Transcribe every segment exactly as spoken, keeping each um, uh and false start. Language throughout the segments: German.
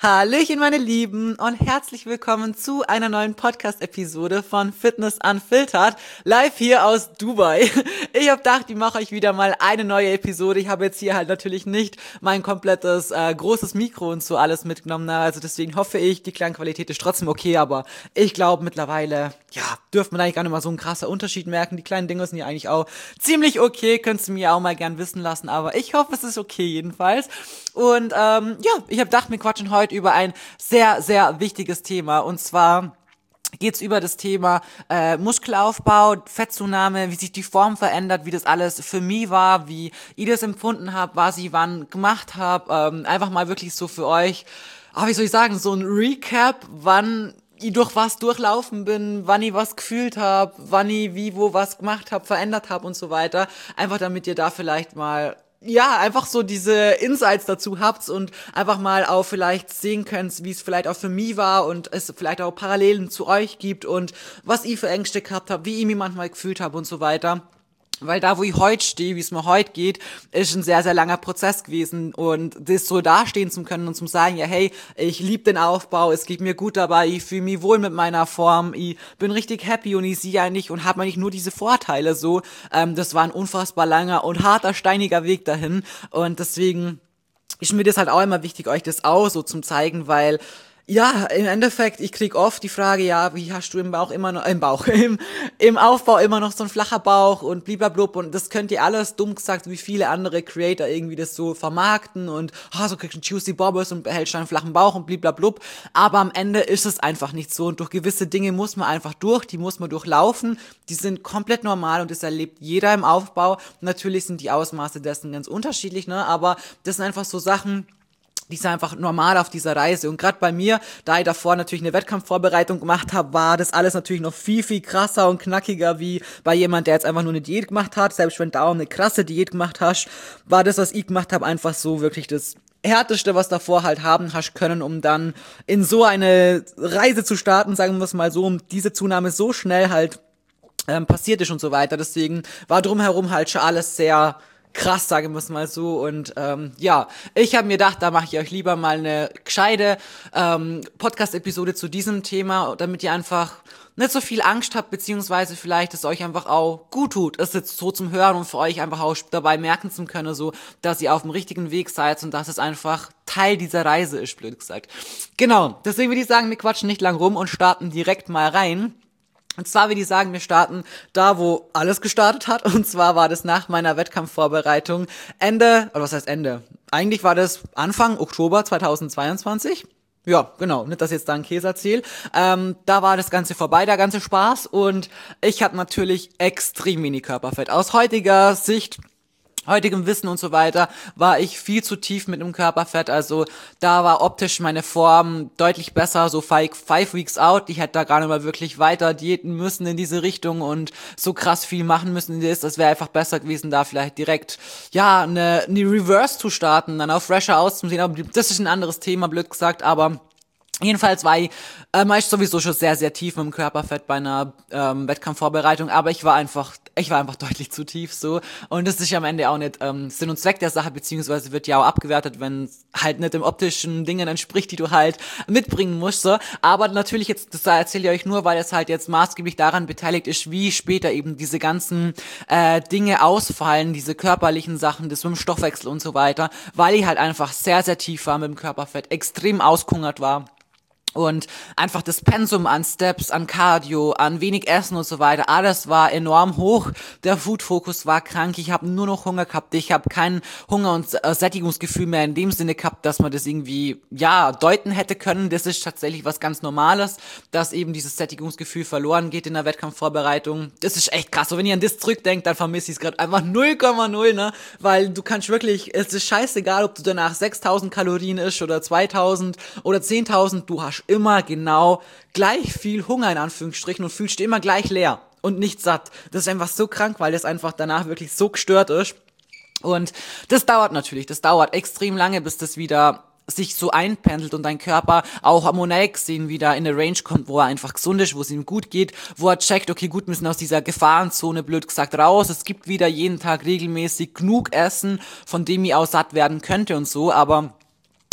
Hallöchen, meine Lieben, und herzlich willkommen zu einer neuen Podcast-Episode von Fitness Unfiltered, live hier aus Dubai. Ich habe gedacht, ich mache euch wieder mal eine neue Episode. Ich habe jetzt hier halt natürlich nicht mein komplettes äh, großes Mikro und so alles mitgenommen, also deswegen hoffe ich, die Klangqualität ist trotzdem okay, aber ich glaube mittlerweile, ja, dürfte man eigentlich gar nicht mal so einen krasser Unterschied merken. Die kleinen Dinge sind ja eigentlich auch ziemlich okay, könntest du mir auch mal gern wissen lassen, aber ich hoffe, es ist okay jedenfalls. Und ähm, ja, ich habe gedacht, wir quatschen heute über ein sehr, sehr wichtiges Thema, und zwar geht's über das Thema äh, Muskelaufbau, Fettzunahme, wie sich die Form verändert, wie das alles für mich war, wie ich das empfunden habe, was ich wann gemacht habe, ähm, einfach mal wirklich so für euch, aber wie soll ich sagen, so ein Recap, wann ich durch was durchlaufen bin, wann ich was gefühlt habe, wann ich wie, wo was gemacht habe, verändert habe und so weiter, einfach damit ihr da vielleicht mal ja, einfach so diese Insights dazu habt und einfach mal auch vielleicht sehen könnt, wie es vielleicht auch für mich war und es vielleicht auch Parallelen zu euch gibt und was ich für Ängste gehabt habe, wie ich mich manchmal gefühlt habe und so weiter. Weil da, wo ich heute stehe, wie es mir heute geht, ist ein sehr, sehr langer Prozess gewesen, und das so dastehen zu können und zu sagen, ja hey, ich liebe den Aufbau, es geht mir gut dabei, ich fühle mich wohl mit meiner Form, ich bin richtig happy und ich sehe eigentlich und habe eigentlich nur diese Vorteile so, ähm, das war ein unfassbar langer und harter, steiniger Weg dahin, und deswegen ist mir das halt auch immer wichtig, euch das auch so zum zeigen, weil ja, im Endeffekt, ich krieg oft die Frage, ja, wie hast du im Bauch immer noch, im Bauch, im, im Aufbau immer noch so ein flacher Bauch und bliblablub, und das könnt ihr alles, dumm gesagt, wie viele andere Creator irgendwie das so vermarkten und, ah, oh, so kriegst du einen Juicy Bobbers und behältst einen flachen Bauch und bliblablub, aber am Ende ist es einfach nicht so, und durch gewisse Dinge muss man einfach durch, die muss man durchlaufen, die sind komplett normal und das erlebt jeder im Aufbau. Natürlich sind die Ausmaße dessen ganz unterschiedlich, ne, aber das sind einfach so Sachen, die ist einfach normal auf dieser Reise. Und gerade bei mir, da ich davor natürlich eine Wettkampfvorbereitung gemacht habe, war das alles natürlich noch viel, viel krasser und knackiger wie bei jemand, der jetzt einfach nur eine Diät gemacht hat. Selbst wenn du auch eine krasse Diät gemacht hast, war das, was ich gemacht habe, einfach so wirklich das Härteste, was davor halt haben hast können, um dann in so eine Reise zu starten, sagen wir es mal so, um diese Zunahme so schnell halt ähm, passiert ist und so weiter. Deswegen war drumherum halt schon alles sehr krass, sagen wir es mal so, und ähm, ja, ich habe mir gedacht, da mache ich euch lieber mal eine gescheite ähm, Podcast-Episode zu diesem Thema, damit ihr einfach nicht so viel Angst habt, beziehungsweise vielleicht es euch einfach auch gut tut, es jetzt so zum Hören und für euch einfach auch dabei merken zu können, so, dass ihr auf dem richtigen Weg seid und dass es einfach Teil dieser Reise ist, blöd gesagt. Genau, deswegen würde ich sagen, wir quatschen nicht lang rum und starten direkt mal rein. Und zwar würde ich sagen, wir starten da, wo alles gestartet hat. Und zwar war das nach meiner Wettkampfvorbereitung Ende, oder was heißt Ende? Eigentlich war das Anfang Oktober zweitausendzweiundzwanzig. Ja, genau, nicht, dass ich jetzt da einen Käse erzähle. Ähm, da war das Ganze vorbei, der ganze Spaß. Und ich hatte natürlich extrem wenig Körperfett. Aus heutiger Sicht, heutigem Wissen und so weiter, war ich viel zu tief mit dem Körperfett, also da war optisch meine Form deutlich besser, so five, five weeks out, ich hätte da gar nicht mal wirklich weiter diäten müssen in diese Richtung und so krass viel machen müssen, das wäre einfach besser gewesen, da vielleicht direkt, ja, eine, eine Reverse zu starten, dann auch fresher auszusehen, aber das ist ein anderes Thema, blöd gesagt, aber jedenfalls war ich äh, meist sowieso schon sehr, sehr tief mit dem Körperfett bei einer ähm, Wettkampfvorbereitung, aber ich war einfach, ich war einfach deutlich zu tief so, und das ist ja am Ende auch nicht ähm, Sinn und Zweck der Sache, beziehungsweise wird ja auch abgewertet, wenn es halt nicht dem optischen Dingen entspricht, die du halt mitbringen musst, so. Aber natürlich jetzt, das erzähle ich euch nur, weil es halt jetzt maßgeblich daran beteiligt ist, wie später eben diese ganzen äh, Dinge ausfallen, diese körperlichen Sachen, das mit dem Stoffwechsel und so weiter, weil ich halt einfach sehr, sehr tief war mit dem Körperfett, extrem aushungert war. Und einfach das Pensum an Steps, an Cardio, an wenig Essen und so weiter, alles war enorm hoch. Der Food-Fokus war krank, ich habe nur noch Hunger gehabt, ich habe kein Hunger- und Sättigungsgefühl mehr in dem Sinne gehabt, dass man das irgendwie, ja, deuten hätte können. Das ist tatsächlich was ganz Normales, dass eben dieses Sättigungsgefühl verloren geht in der Wettkampfvorbereitung. Das ist echt krass. Und wenn ihr an das zurückdenkt, dann vermisse ich es gerade einfach null Komma null, ne? Weil du kannst wirklich, es ist scheißegal, ob du danach sechstausend Kalorien isst oder zweitausend oder zehntausend, du hast immer genau gleich viel Hunger in Anführungsstrichen und fühlst dich immer gleich leer und nicht satt. Das ist einfach so krank, weil das einfach danach wirklich so gestört ist. Und das dauert natürlich, das dauert extrem lange, bis das wieder sich so einpendelt und dein Körper auch hormonell gesehen wieder in eine Range kommt, wo er einfach gesund ist, wo es ihm gut geht, wo er checkt, okay, gut, wir sind aus dieser Gefahrenzone, blöd gesagt, raus, es gibt wieder jeden Tag regelmäßig genug Essen, von dem ich auch satt werden könnte und so, aber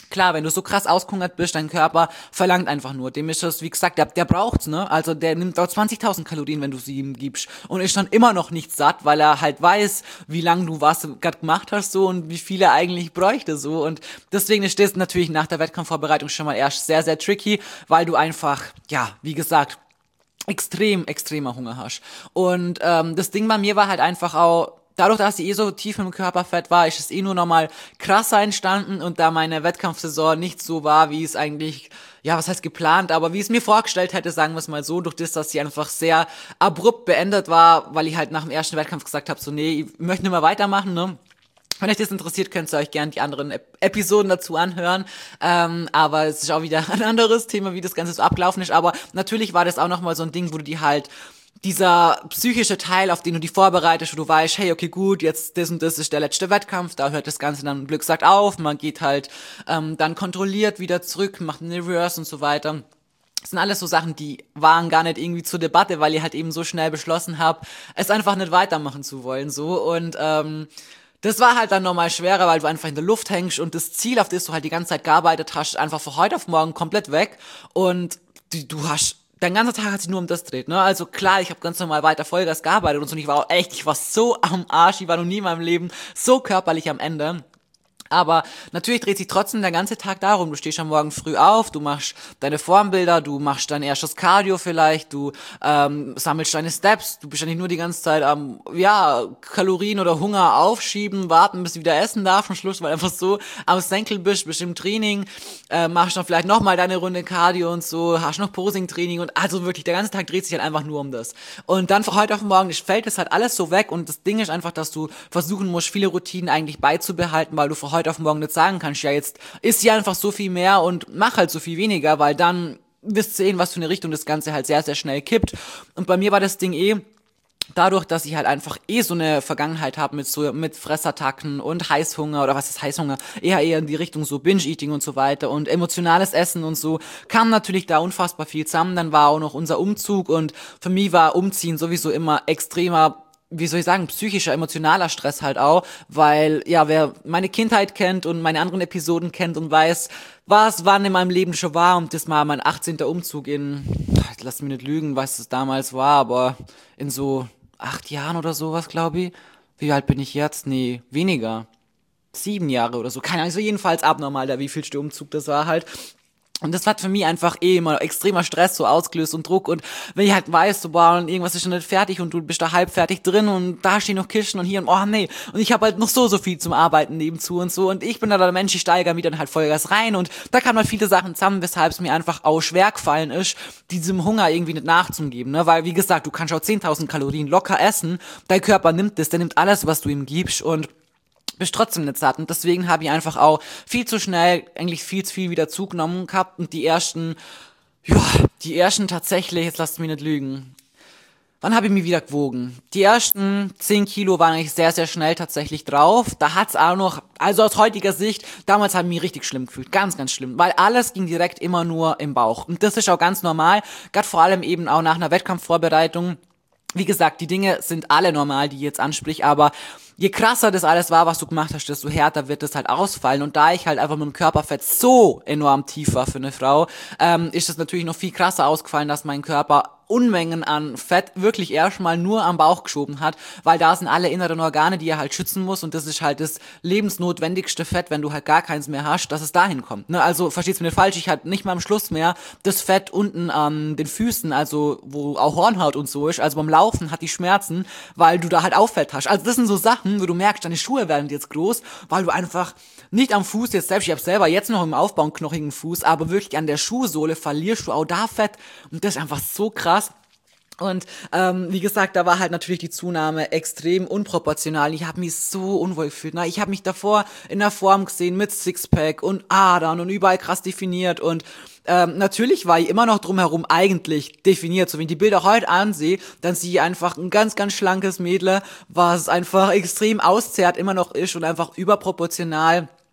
Klar, wenn du so krass aushungert bist, dein Körper verlangt einfach nur. Dem ist das, wie gesagt, der, der braucht's, ne? Also der nimmt dort zwanzigtausend Kalorien, wenn du sie ihm gibst. Und ist dann immer noch nicht satt, weil er halt weiß, wie lange du was gerade gemacht hast so und wie viel er eigentlich bräuchte so. Und deswegen ist das natürlich nach der Wettkampfvorbereitung schon mal erst sehr, sehr tricky, weil du einfach, ja, wie gesagt, extrem, extremer Hunger hast. Und ähm, das Ding bei mir war halt einfach auch, dadurch, dass ich eh so tief im Körperfett war, ist es eh nur nochmal krasser entstanden und da meine Wettkampfsaison nicht so war, wie es eigentlich, ja, was heißt geplant, aber wie es mir vorgestellt hätte, sagen wir es mal so, durch das, dass sie einfach sehr abrupt beendet war, weil ich halt nach dem ersten Wettkampf gesagt habe, so nee, ich möchte nicht mehr weitermachen, ne? Wenn euch das interessiert, könnt ihr euch gerne die anderen Ep- Episoden dazu anhören. Ähm, aber es ist auch wieder ein anderes Thema, wie das Ganze so abgelaufen ist. Aber natürlich war das auch nochmal so ein Ding, wo du die halt dieser psychische Teil, auf den du die vorbereitest, wo du weißt, hey, okay, gut, jetzt das und das ist der letzte Wettkampf, da hört das Ganze dann Glück sagt auf, man geht halt ähm, dann kontrolliert wieder zurück, macht eine Reverse und so weiter. Das sind alles so Sachen, die waren gar nicht irgendwie zur Debatte, weil ich halt eben so schnell beschlossen habe, es einfach nicht weitermachen zu wollen, so. Und ähm, das war halt dann nochmal schwerer, weil du einfach in der Luft hängst und das Ziel, auf das du halt die ganze Zeit gearbeitet hast, einfach von heute auf morgen komplett weg und du, du hast dein ganzer Tag hat sich nur um das gedreht, ne? Also klar, ich habe ganz normal weiter Vollgas gearbeitet und so, und ich war auch echt, ich war so am Arsch, ich war noch nie in meinem Leben so körperlich am Ende. Aber natürlich dreht sich trotzdem der ganze Tag darum, du stehst am Morgen früh auf, du machst deine Formbilder, du machst dein erstes Cardio vielleicht, du ähm, sammelst deine Steps, du bist ja nicht nur die ganze Zeit am, ja, Kalorien oder Hunger aufschieben, warten, bis du wieder essen darfst am Schluss, weil einfach so am Senkel bist, bist im Training, äh, machst dann vielleicht nochmal deine Runde Cardio und so, hast noch Posing-Training und also wirklich, der ganze Tag dreht sich halt einfach nur um das. Und dann von heute auf morgen fällt es halt alles so weg und das Ding ist einfach, dass du versuchen musst, viele Routinen eigentlich beizubehalten, weil du von heute auf morgen nicht sagen kannst, ja, jetzt isst ja einfach so viel mehr und mach halt so viel weniger, weil dann wirst du sehen, was für eine Richtung das Ganze halt sehr, sehr schnell kippt. Und bei mir war das Ding eh, dadurch, dass ich halt einfach eh so eine Vergangenheit habe mit so mit Fressattacken und Heißhunger oder was ist Heißhunger, eher eher in die Richtung so Binge-Eating und so weiter und emotionales Essen und so, kam natürlich da unfassbar viel zusammen. Dann war auch noch unser Umzug und für mich war Umziehen sowieso immer extremer, wie soll ich sagen, psychischer, emotionaler Stress halt auch, weil, ja, wer meine Kindheit kennt und meine anderen Episoden kennt und weiß, was wann in meinem Leben schon war und das war mein achtzehnter Umzug in, lass mich nicht lügen, was es damals war, aber in so acht Jahren oder sowas, glaube ich. Wie alt bin ich jetzt? Nee, weniger. Sieben Jahre oder so, keine Ahnung, so jedenfalls abnormal, der wievielste Umzug das war halt. Und das hat für mich einfach eh immer extremer Stress so ausgelöst und Druck und wenn ich halt weiß, so boah, und irgendwas ist schon nicht fertig und du bist da halb fertig drin und da stehen noch Kisten und hier und oh nee und ich habe halt noch so, so viel zum Arbeiten nebenzu und so und ich bin da der Mensch, ich steigere mich dann halt Vollgas rein und da kamen halt viele Sachen zusammen, weshalb es mir einfach auch schwer gefallen ist, diesem Hunger irgendwie nicht nachzugeben, ne, weil wie gesagt, du kannst auch zehntausend Kalorien locker essen, dein Körper nimmt das, der nimmt alles, was du ihm gibst und bist trotzdem nicht satt und deswegen habe ich einfach auch viel zu schnell eigentlich viel zu viel wieder zugenommen gehabt und die ersten, ja, die ersten tatsächlich, jetzt lasst mich nicht lügen, wann habe ich mich wieder gewogen? Die ersten zehn Kilo waren eigentlich sehr, sehr schnell tatsächlich drauf, da hat's auch noch, also aus heutiger Sicht, damals habe ich mich richtig schlimm gefühlt, ganz, ganz schlimm, weil alles ging direkt immer nur im Bauch und das ist auch ganz normal, gerade vor allem eben auch nach einer Wettkampfvorbereitung. Wie gesagt, die Dinge sind alle normal, die ich jetzt ansprich, aber je krasser das alles war, was du gemacht hast, desto härter wird das halt ausfallen. Und da ich halt einfach mit dem Körperfett so enorm tief war für eine Frau, ähm, ist es natürlich noch viel krasser ausgefallen, dass mein Körper Unmengen an Fett wirklich erstmal nur am Bauch geschoben hat, weil da sind alle inneren Organe, die er halt schützen muss und das ist halt das lebensnotwendigste Fett, wenn du halt gar keins mehr hast, dass es dahin kommt. Ne? Also verstehst du mir nicht falsch, ich hatte nicht mal am Schluss mehr das Fett unten an den Füßen, also wo auch Hornhaut und so ist, also beim Laufen hat die Schmerzen, weil du da halt Auffett hast. Also das sind so Sachen, wo du merkst, deine Schuhe werden jetzt groß, weil du einfach nicht am Fuß jetzt selbst, ich habe selber jetzt noch im Aufbau einen knochigen Fuß, aber wirklich an der Schuhsohle verlierst du auch da Fett und das ist einfach so krass. Und ähm, wie gesagt, da war halt natürlich die Zunahme extrem unproportional. Ich habe mich so unwohl gefühlt. Ne? Ich habe mich davor in der Form gesehen mit Sixpack und Adern und überall krass definiert. Und ähm, natürlich war ich immer noch drumherum eigentlich definiert. So wenn ich die Bilder heute ansehe, dann sehe ich einfach ein ganz, ganz schlankes Mädle, was einfach extrem auszehrt immer noch ist und einfach überproportional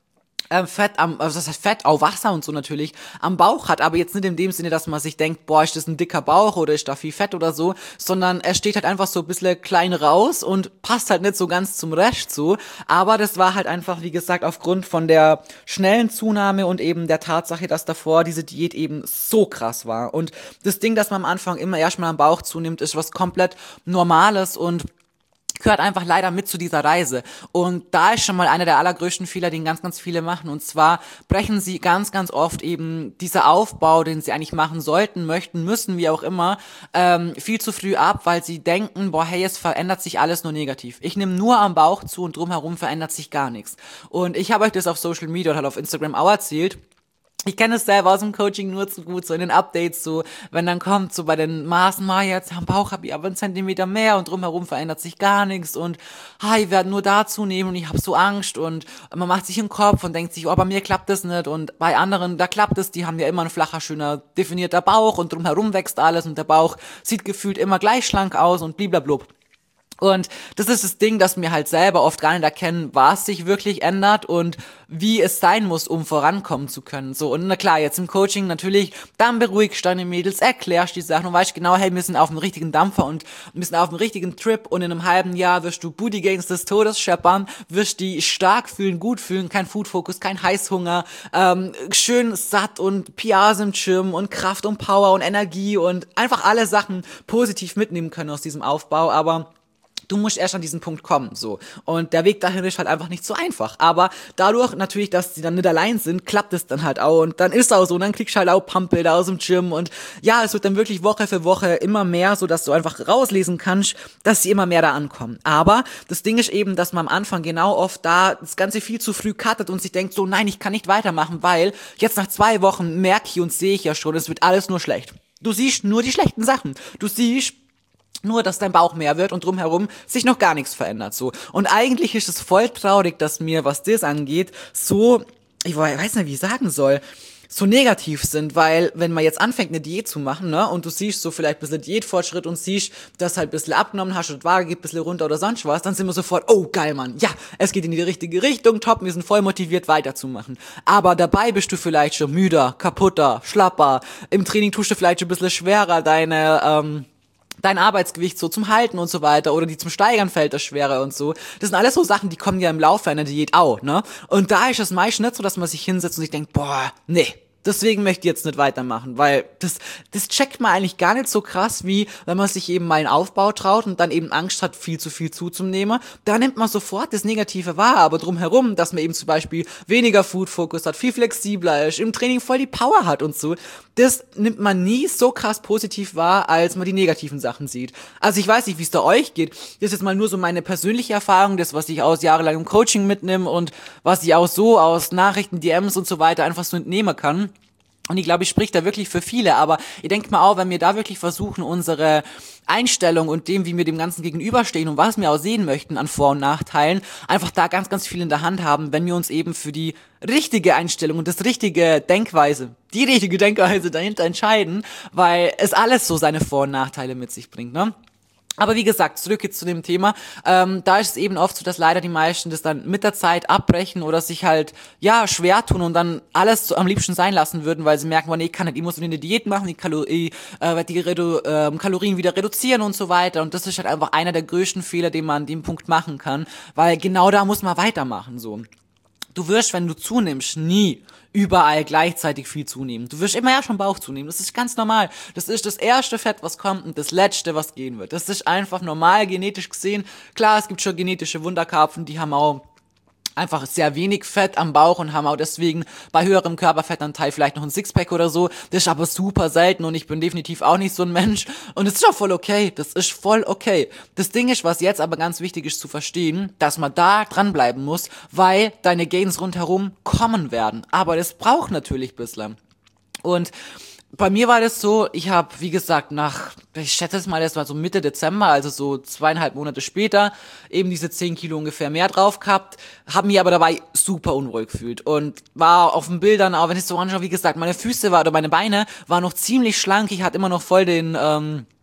ähm, Fett am, also das heißt Fett, auch Wasser und so natürlich, am Bauch hat, aber jetzt nicht in dem Sinne, dass man sich denkt, boah, ist das ein dicker Bauch oder ist da viel Fett oder so, sondern er steht halt einfach so ein bisschen klein raus und passt halt nicht so ganz zum Rest zu, aber das war halt einfach, wie gesagt, aufgrund von der schnellen Zunahme und eben der Tatsache, dass davor diese Diät eben so krass war und das Ding, dass man am Anfang immer erstmal am Bauch zunimmt, ist was komplett Normales und gehört einfach leider mit zu dieser Reise. Und da ist schon mal einer der allergrößten Fehler, den ganz, ganz viele machen. Und zwar brechen sie ganz, ganz oft eben dieser Aufbau, den sie eigentlich machen sollten, möchten, müssen, wie auch immer, ähm, viel zu früh ab, weil sie denken, boah, hey, es verändert sich alles nur negativ. Ich nehme nur am Bauch zu und drumherum verändert sich gar nichts. Und ich habe euch das auf Social Media oder halt auf Instagram auch erzählt. Ich kenne es selber aus dem Coaching nur zu gut, so in den Updates, so, wenn dann kommt, so bei den Maßen, mal jetzt am Bauch habe ich aber einen Zentimeter mehr und drumherum verändert sich gar nichts und, ha, ich werde nur da zunehmen und ich habe so Angst und man macht sich im Kopf und denkt sich, oh, bei mir klappt das nicht und bei anderen, da klappt es, die haben ja immer ein flacher, schöner, definierter Bauch und drumherum wächst alles und der Bauch sieht gefühlt immer gleich schlank aus und bliblablub. Und das ist das Ding, dass wir halt selber oft gar nicht erkennen, was sich wirklich ändert und wie es sein muss, um vorankommen zu können. So, und na klar, jetzt im Coaching natürlich, dann beruhigst deine Mädels, erklärst die Sachen und weißt genau, hey, wir sind auf dem richtigen Dampfer und wir sind auf dem richtigen Trip und in einem halben Jahr wirst du Booty Gains des Todes scheppern, wirst die stark fühlen, gut fühlen, kein Food-Fokus, kein Heißhunger, ähm, schön satt und P Rs im Gym und Kraft und Power und Energie und einfach alle Sachen positiv mitnehmen können aus diesem Aufbau, aber du musst erst an diesen Punkt kommen, so. Und der Weg dahin ist halt einfach nicht so einfach. Aber dadurch natürlich, dass sie dann nicht allein sind, klappt es dann halt auch. Und dann ist es auch so. Und dann kriegst du halt auch Pumpbilder aus dem Gym. Und ja, es wird dann wirklich Woche für Woche immer mehr, so dass du einfach rauslesen kannst, dass sie immer mehr da ankommen. Aber das Ding ist eben, dass man am Anfang genau oft da das Ganze viel zu früh cuttet und sich denkt, so, nein, ich kann nicht weitermachen, weil jetzt nach zwei Wochen merke ich und sehe ich ja schon, es wird alles nur schlecht. Du siehst nur die schlechten Sachen. Du siehst nur, dass dein Bauch mehr wird und drumherum sich noch gar nichts verändert, so. Und eigentlich ist es voll traurig, dass mir, was das angeht, so, ich weiß nicht, wie ich sagen soll, so negativ sind, weil wenn man jetzt anfängt, eine Diät zu machen, ne, und du siehst so vielleicht ein bisschen Diätfortschritt und siehst, dass halt ein bisschen abgenommen hast und die Waage geht ein bisschen runter oder sonst was, dann sind wir sofort, oh geil, Mann, ja, es geht in die richtige Richtung, top, wir sind voll motiviert weiterzumachen. Aber dabei bist du vielleicht schon müder, kaputter, schlapper, im Training tust du vielleicht schon ein bisschen schwerer, deine, ähm, dein Arbeitsgewicht so zum Halten und so weiter oder die zum Steigern fällt das schwerer und so. Das sind alles so Sachen, die kommen ja im Laufe einer Diät auch, ne? Und da ist es meist nicht so, dass man sich hinsetzt und sich denkt, boah, nee, deswegen möchte ich jetzt nicht weitermachen, weil das, das checkt man eigentlich gar nicht so krass, wie wenn man sich eben mal einen Aufbau traut und dann eben Angst hat, viel zu viel zuzunehmen. Da nimmt man sofort das Negative wahr, aber drumherum, dass man eben zum Beispiel weniger Food-Fokus hat, viel flexibler ist, im Training voll die Power hat und so, das nimmt man nie so krass positiv wahr, als man die negativen Sachen sieht. Also ich weiß nicht, wie es da euch geht. Das ist jetzt mal nur so meine persönliche Erfahrung, das, was ich aus jahrelangem Coaching mitnehme und was ich auch so aus Nachrichten, D Ms und so weiter einfach so entnehmen kann. Und ich glaube, ich spreche da wirklich für viele, aber ihr denkt mal auch, wenn wir da wirklich versuchen, unsere Einstellung und dem, wie wir dem Ganzen gegenüberstehen und was wir auch sehen möchten an Vor- und Nachteilen, einfach da ganz, ganz viel in der Hand haben, wenn wir uns eben für die richtige Einstellung und das richtige Denkweise, die richtige Denkweise dahinter entscheiden, weil es alles so seine Vor- und Nachteile mit sich bringt, ne? Aber wie gesagt, zurück jetzt zu dem Thema, ähm, da ist es eben oft so, dass leider die meisten das dann mit der Zeit abbrechen oder sich halt, ja, schwer tun und dann alles so am liebsten sein lassen würden, weil sie merken, oh, nee, ich kann nicht, ich muss eine Diät machen, die, Kalo- ich, äh, die Redu- äh, Kalorien wieder reduzieren und so weiter und das ist halt einfach einer der größten Fehler, den man an dem Punkt machen kann, weil genau da muss man weitermachen, so. Du wirst, wenn du zunimmst, nie überall gleichzeitig viel zunehmen. Du wirst immer ja schon Bauch zunehmen. Das ist ganz normal. Das ist das erste Fett, was kommt und das letzte, was gehen wird. Das ist einfach normal genetisch gesehen. Klar, es gibt schon genetische Wunderkarpfen, die haben auch einfach sehr wenig Fett am Bauch und haben auch deswegen bei höherem Körperfettanteil vielleicht noch ein Sixpack oder so. Das ist aber super selten und ich bin definitiv auch nicht so ein Mensch. Und es ist auch voll okay. Das ist voll okay. Das Ding ist, was jetzt aber ganz wichtig ist zu verstehen, dass man da dranbleiben muss, weil deine Gains rundherum kommen werden. Aber das braucht natürlich ein bisschen. Und bei mir war das so, ich habe, wie gesagt, nach, ich schätze es mal, das war so Mitte Dezember, also so zweieinhalb Monate später, eben diese zehn Kilo ungefähr mehr drauf gehabt, habe mich aber dabei super unwohl gefühlt und war auf den Bildern, auch wenn ich es so anschaue, wie gesagt, meine Füße war oder meine Beine waren noch ziemlich schlank, ich hatte immer noch voll den, ähm,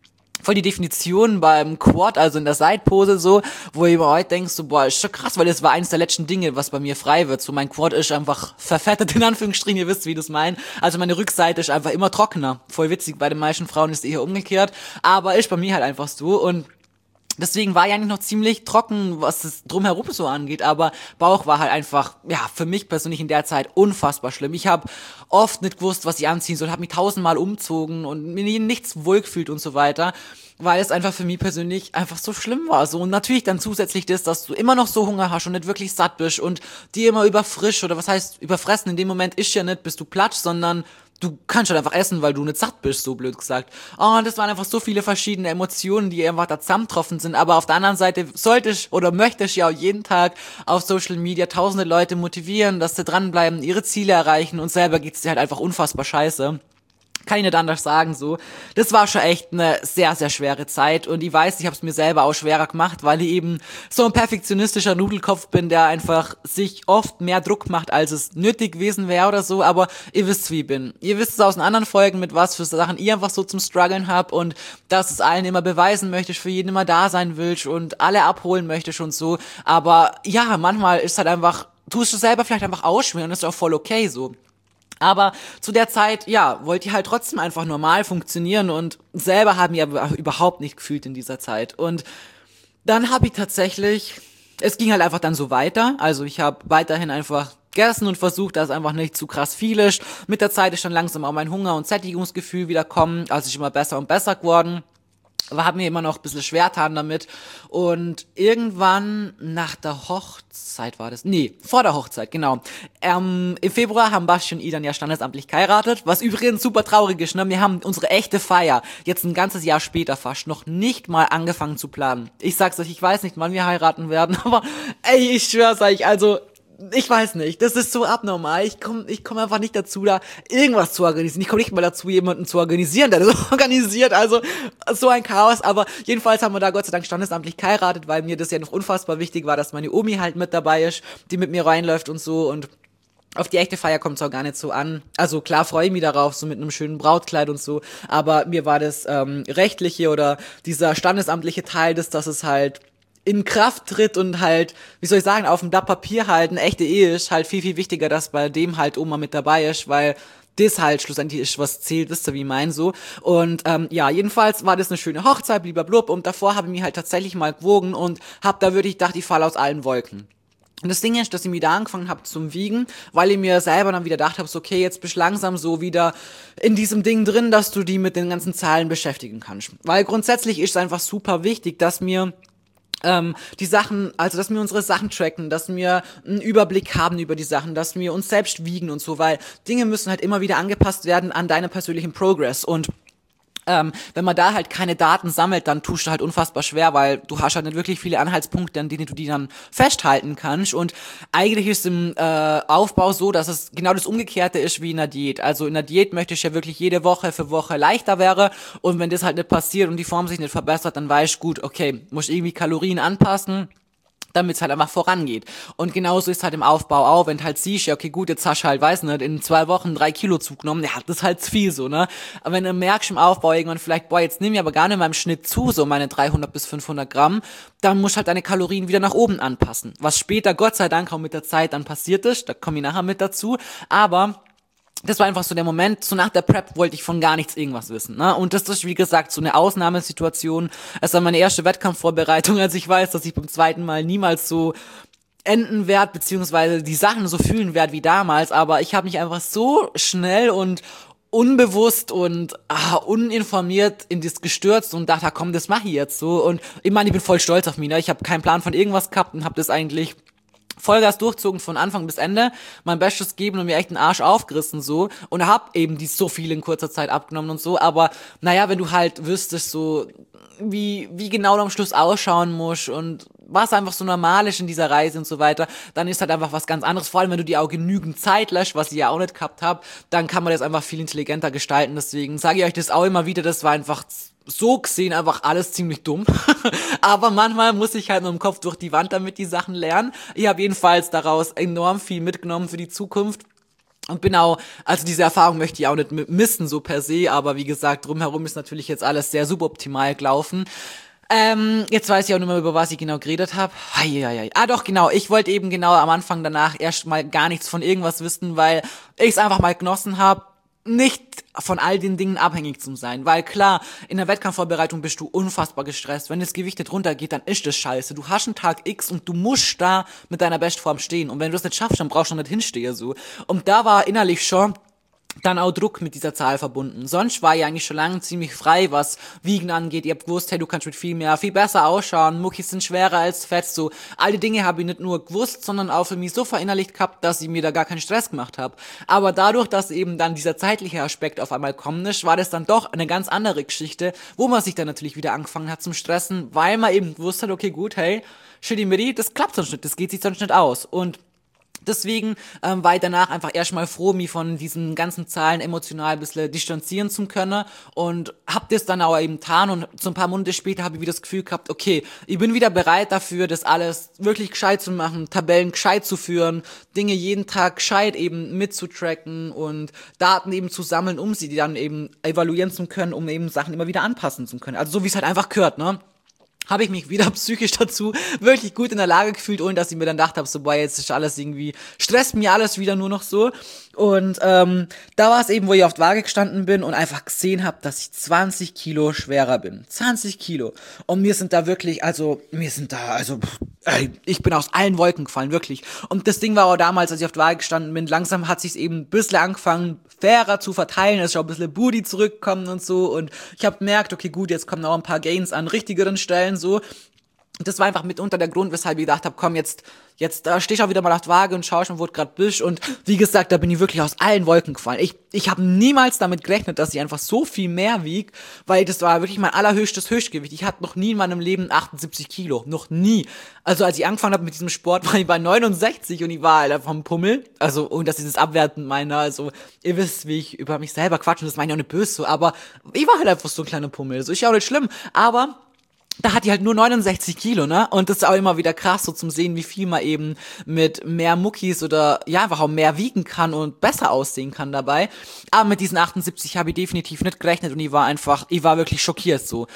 voll die Definition beim Quad, also in der Seitpose so, wo ich mir heute denkst, so, boah, ist schon krass, weil das war eines der letzten Dinge, was bei mir frei wird. So, mein Quad ist einfach verfettet, in Anführungsstrichen, ihr wisst, wie das meint. Also meine Rückseite ist einfach immer trockener. Voll witzig, bei den meisten Frauen ist es eher umgekehrt, aber ist bei mir halt einfach so und deswegen war ja eigentlich noch ziemlich trocken, was es drumherum so angeht, aber Bauch war halt einfach, ja, für mich persönlich in der Zeit unfassbar schlimm. Ich habe oft nicht gewusst, was ich anziehen soll, habe mich tausendmal umzogen und mir nichts wohl gefühlt und so weiter, weil es einfach für mich persönlich einfach so schlimm war. So, und natürlich dann zusätzlich das, dass du immer noch so Hunger hast und nicht wirklich satt bist und dir immer überfrisch oder was heißt überfressen, in dem Moment ist ja nicht, bist du platsch, sondern du kannst halt einfach essen, weil du nicht satt bist, so blöd gesagt. Oh, das waren einfach so viele verschiedene Emotionen, die einfach da zusammengetroffen sind. Aber auf der anderen Seite sollte ich oder möchte ich ja auch jeden Tag auf Social Media tausende Leute motivieren, dass sie dranbleiben, ihre Ziele erreichen und selber geht's dir halt einfach unfassbar scheiße. Kann ich nicht anders sagen, so. Das war schon echt eine sehr, sehr schwere Zeit und ich weiß, ich habe es mir selber auch schwerer gemacht, weil ich eben so ein perfektionistischer Nudelkopf bin, der einfach sich oft mehr Druck macht, als es nötig gewesen wäre oder so, aber ihr wisst, wie ich bin. Ihr wisst es aus den anderen Folgen, mit was für Sachen ihr einfach so zum Struggeln habt und dass es allen immer beweisen möchtest, für jeden immer da sein willst und alle abholen möchtest und so, aber ja, manchmal ist halt einfach, tust du selber vielleicht einfach ausschweren und das ist auch voll okay so. Aber zu der Zeit, ja, wollte ich halt trotzdem einfach normal funktionieren und selber haben wir überhaupt nicht gefühlt in dieser Zeit. Und dann habe ich tatsächlich, es ging halt einfach dann so weiter, also ich habe weiterhin einfach gegessen und versucht, dass einfach nicht zu krass viel ist. Mit der Zeit ist dann langsam auch mein Hunger- und Sättigungsgefühl wieder kommen, also ich immer besser und besser geworden. Aber hab mir immer noch ein bisschen schwer getan damit und irgendwann nach der Hochzeit war das, nee, vor der Hochzeit, genau, ähm, im Februar haben Basti und ich dann ja standesamtlich geheiratet, was übrigens super traurig ist, ne, wir haben unsere echte Feier jetzt ein ganzes Jahr später fast noch nicht mal angefangen zu planen. Ich sag's euch, ich weiß nicht, wann wir heiraten werden, aber ey, ich schwör's euch, also ich weiß nicht, das ist so abnormal. Ich komme ich komm einfach nicht dazu, da irgendwas zu organisieren. Ich komme nicht mal dazu, jemanden zu organisieren, der das organisiert. Also so ein Chaos. Aber jedenfalls haben wir da Gott sei Dank standesamtlich geheiratet, weil mir das ja noch unfassbar wichtig war, dass meine Omi halt mit dabei ist, die mit mir reinläuft und so. Und auf die echte Feier kommt es auch gar nicht so an. Also klar freue ich mich darauf, so mit einem schönen Brautkleid und so. Aber mir war das ähm, rechtliche oder dieser standesamtliche Teil, des, dass es halt in Kraft tritt und halt, wie soll ich sagen, auf dem Blatt Papier halt eine echte Ehe ist, halt viel, viel wichtiger, dass bei dem halt Oma mit dabei ist, weil das halt schlussendlich ist, was zählt, wisst ihr, wie ich mein, so. Und ähm, ja, jedenfalls war das eine schöne Hochzeit, blub, und davor habe ich mich halt tatsächlich mal gewogen und hab da wirklich gedacht, ich falle aus allen Wolken. Und das Ding ist, dass ich mich da angefangen habe zum Wiegen, weil ich mir selber dann wieder gedacht habe, so, okay, jetzt bist du langsam so wieder in diesem Ding drin, dass du die mit den ganzen Zahlen beschäftigen kannst. Weil grundsätzlich ist es einfach super wichtig, dass mir Ähm, die Sachen, also dass wir unsere Sachen tracken, dass wir einen Überblick haben über die Sachen, dass wir uns selbst wiegen und so, weil Dinge müssen halt immer wieder angepasst werden an deinen persönlichen Progress und Ähm, wenn man da halt keine Daten sammelt, dann tust du halt unfassbar schwer, weil du hast halt nicht wirklich viele Anhaltspunkte, an denen du die dann festhalten kannst. Und eigentlich ist im äh, Aufbau so, dass es genau das Umgekehrte ist wie in der Diät. Also in der Diät möchte ich ja wirklich jede Woche für Woche leichter wäre. Und wenn das halt nicht passiert und die Form sich nicht verbessert, dann weiß ich gut, okay, muss ich irgendwie Kalorien anpassen, damit es halt einfach vorangeht. Und genauso ist halt im Aufbau auch, wenn du halt siehst, ja, okay, gut, jetzt hast du halt, weiß nicht, in zwei Wochen drei Kilo zugenommen, ja, das ist halt zu viel so, ne? Aber wenn du merkst im Aufbau irgendwann vielleicht, boah, jetzt nehme ich aber gar nicht mal im Schnitt zu, so meine dreihundert bis fünfhundert Gramm, dann musst du halt deine Kalorien wieder nach oben anpassen. Was später, Gott sei Dank, auch mit der Zeit dann passiert ist, da komme ich nachher mit dazu, aber das war einfach so der Moment, so nach der Prep wollte ich von gar nichts irgendwas wissen, ne? Und das ist, wie gesagt, so eine Ausnahmesituation. Es war meine erste Wettkampfvorbereitung, als ich weiß, dass ich beim zweiten Mal niemals so enden werde, beziehungsweise die Sachen so fühlen werde wie damals, aber ich habe mich einfach so schnell und unbewusst und ah, uninformiert in das gestürzt und dachte, komm, das mache ich jetzt so. Und ich meine, ich bin voll stolz auf mich, ne? Ich habe keinen Plan von irgendwas gehabt und habe das eigentlich Vollgas durchzogen von Anfang bis Ende, mein Bestes geben und mir echt den Arsch aufgerissen so und hab eben die so viel in kurzer Zeit abgenommen und so, aber naja, wenn du halt wüsstest so, wie wie genau du am Schluss ausschauen musst und was einfach so normal ist in dieser Reise und so weiter, dann ist halt einfach was ganz anderes, vor allem wenn du dir auch genügend Zeit lässt, was ich ja auch nicht gehabt habe, dann kann man das einfach viel intelligenter gestalten, deswegen sage ich euch das auch immer wieder, das war einfach so gesehen einfach alles ziemlich dumm, aber manchmal muss ich halt nur im Kopf durch die Wand, damit die Sachen lernen. Ich habe jedenfalls daraus enorm viel mitgenommen für die Zukunft. Und genau, also diese Erfahrung möchte ich auch nicht missen, so per se, aber wie gesagt, drumherum ist natürlich jetzt alles sehr suboptimal gelaufen. Ähm, jetzt weiß ich auch nicht mehr, über was ich genau geredet habe. Ah doch, genau, ich wollte eben genau am Anfang danach erstmal gar nichts von irgendwas wissen, weil ich es einfach mal genossen habe, nicht von all den Dingen abhängig zu sein, weil klar, in der Wettkampfvorbereitung bist du unfassbar gestresst. Wenn das Gewicht nicht runtergeht, dann ist das scheiße. Du hast einen Tag X und du musst da mit deiner Bestform stehen. Und wenn du das nicht schaffst, dann brauchst du nicht hinstehen, so. Und da war innerlich schon dann auch Druck mit dieser Zahl verbunden. Sonst war ich eigentlich schon lange ziemlich frei, was Wiegen angeht. Ihr habt gewusst, hey, du kannst mit viel mehr, viel besser ausschauen. Muckis sind schwerer als Fett. So, all die Dinge habe ich nicht nur gewusst, sondern auch für mich so verinnerlicht gehabt, dass ich mir da gar keinen Stress gemacht habe. Aber dadurch, dass eben dann dieser zeitliche Aspekt auf einmal kommen ist, war das dann doch eine ganz andere Geschichte, wo man sich dann natürlich wieder angefangen hat zum Stressen, weil man eben gewusst hat, okay, gut, hey, shitty mitty, das klappt sonst nicht, das geht sich sonst nicht aus. Und deswegen ähm, war ich danach einfach erstmal froh, mich von diesen ganzen Zahlen emotional ein bisschen distanzieren zu können und hab das dann auch eben getan und so ein paar Monate später habe ich wieder das Gefühl gehabt, okay, ich bin wieder bereit dafür, das alles wirklich gescheit zu machen, Tabellen gescheit zu führen, Dinge jeden Tag gescheit eben mitzutracken und Daten eben zu sammeln, um sie dann eben evaluieren zu können, um eben Sachen immer wieder anpassen zu können. Also so wie es halt einfach gehört, ne? Habe ich mich wieder psychisch dazu wirklich gut in der Lage gefühlt, ohne dass ich mir dann gedacht habe, so, boah, jetzt ist alles irgendwie, stresst mir alles wieder nur noch so. Und ähm, da war es eben, wo ich auf der Waage gestanden bin und einfach gesehen habe, dass ich zwanzig Kilo schwerer bin. zwanzig Kilo. Und mir sind da wirklich, also, mir sind da, also, ey, ich bin aus allen Wolken gefallen, wirklich. Und das Ding war auch damals, als ich auf der Waage gestanden bin, langsam hat sich's eben ein bisschen angefangen, fairer zu verteilen, es ist auch ein bisschen Booty zurückgekommen und so. Und ich habe gemerkt, okay, gut, jetzt kommen auch ein paar Gains an richtigeren Stellen, so. Das war einfach mitunter der Grund, weshalb ich gedacht habe, komm, jetzt, jetzt äh, steh ich auch wieder mal auf der Waage und schau schon, wo du grad bist. Und wie gesagt, da bin ich wirklich aus allen Wolken gefallen. Ich, ich habe niemals damit gerechnet, dass ich einfach so viel mehr wieg, weil das war wirklich mein allerhöchstes Höchstgewicht. Ich hatte noch nie in meinem Leben achtundsiebzig Kilo. Noch nie. Also als ich angefangen habe mit diesem Sport, war ich bei neunundsechzig und ich war halt vom Pummel. Also, und das ist das Abwerten meiner, also, ihr wisst, wie ich über mich selber quatsche, und das meine ich auch nicht böse so, aber ich war halt einfach so ein kleiner Pummel. So, ist ja auch nicht schlimm, aber da hat die halt nur neunundsechzig Kilo, ne? Und das ist auch immer wieder krass, so zum sehen, wie viel man eben mit mehr Muckis oder ja, einfach auch mehr wiegen kann und besser aussehen kann dabei. Aber mit diesen achtundsiebzig habe ich definitiv nicht gerechnet und ich war einfach, ich war wirklich schockiert so.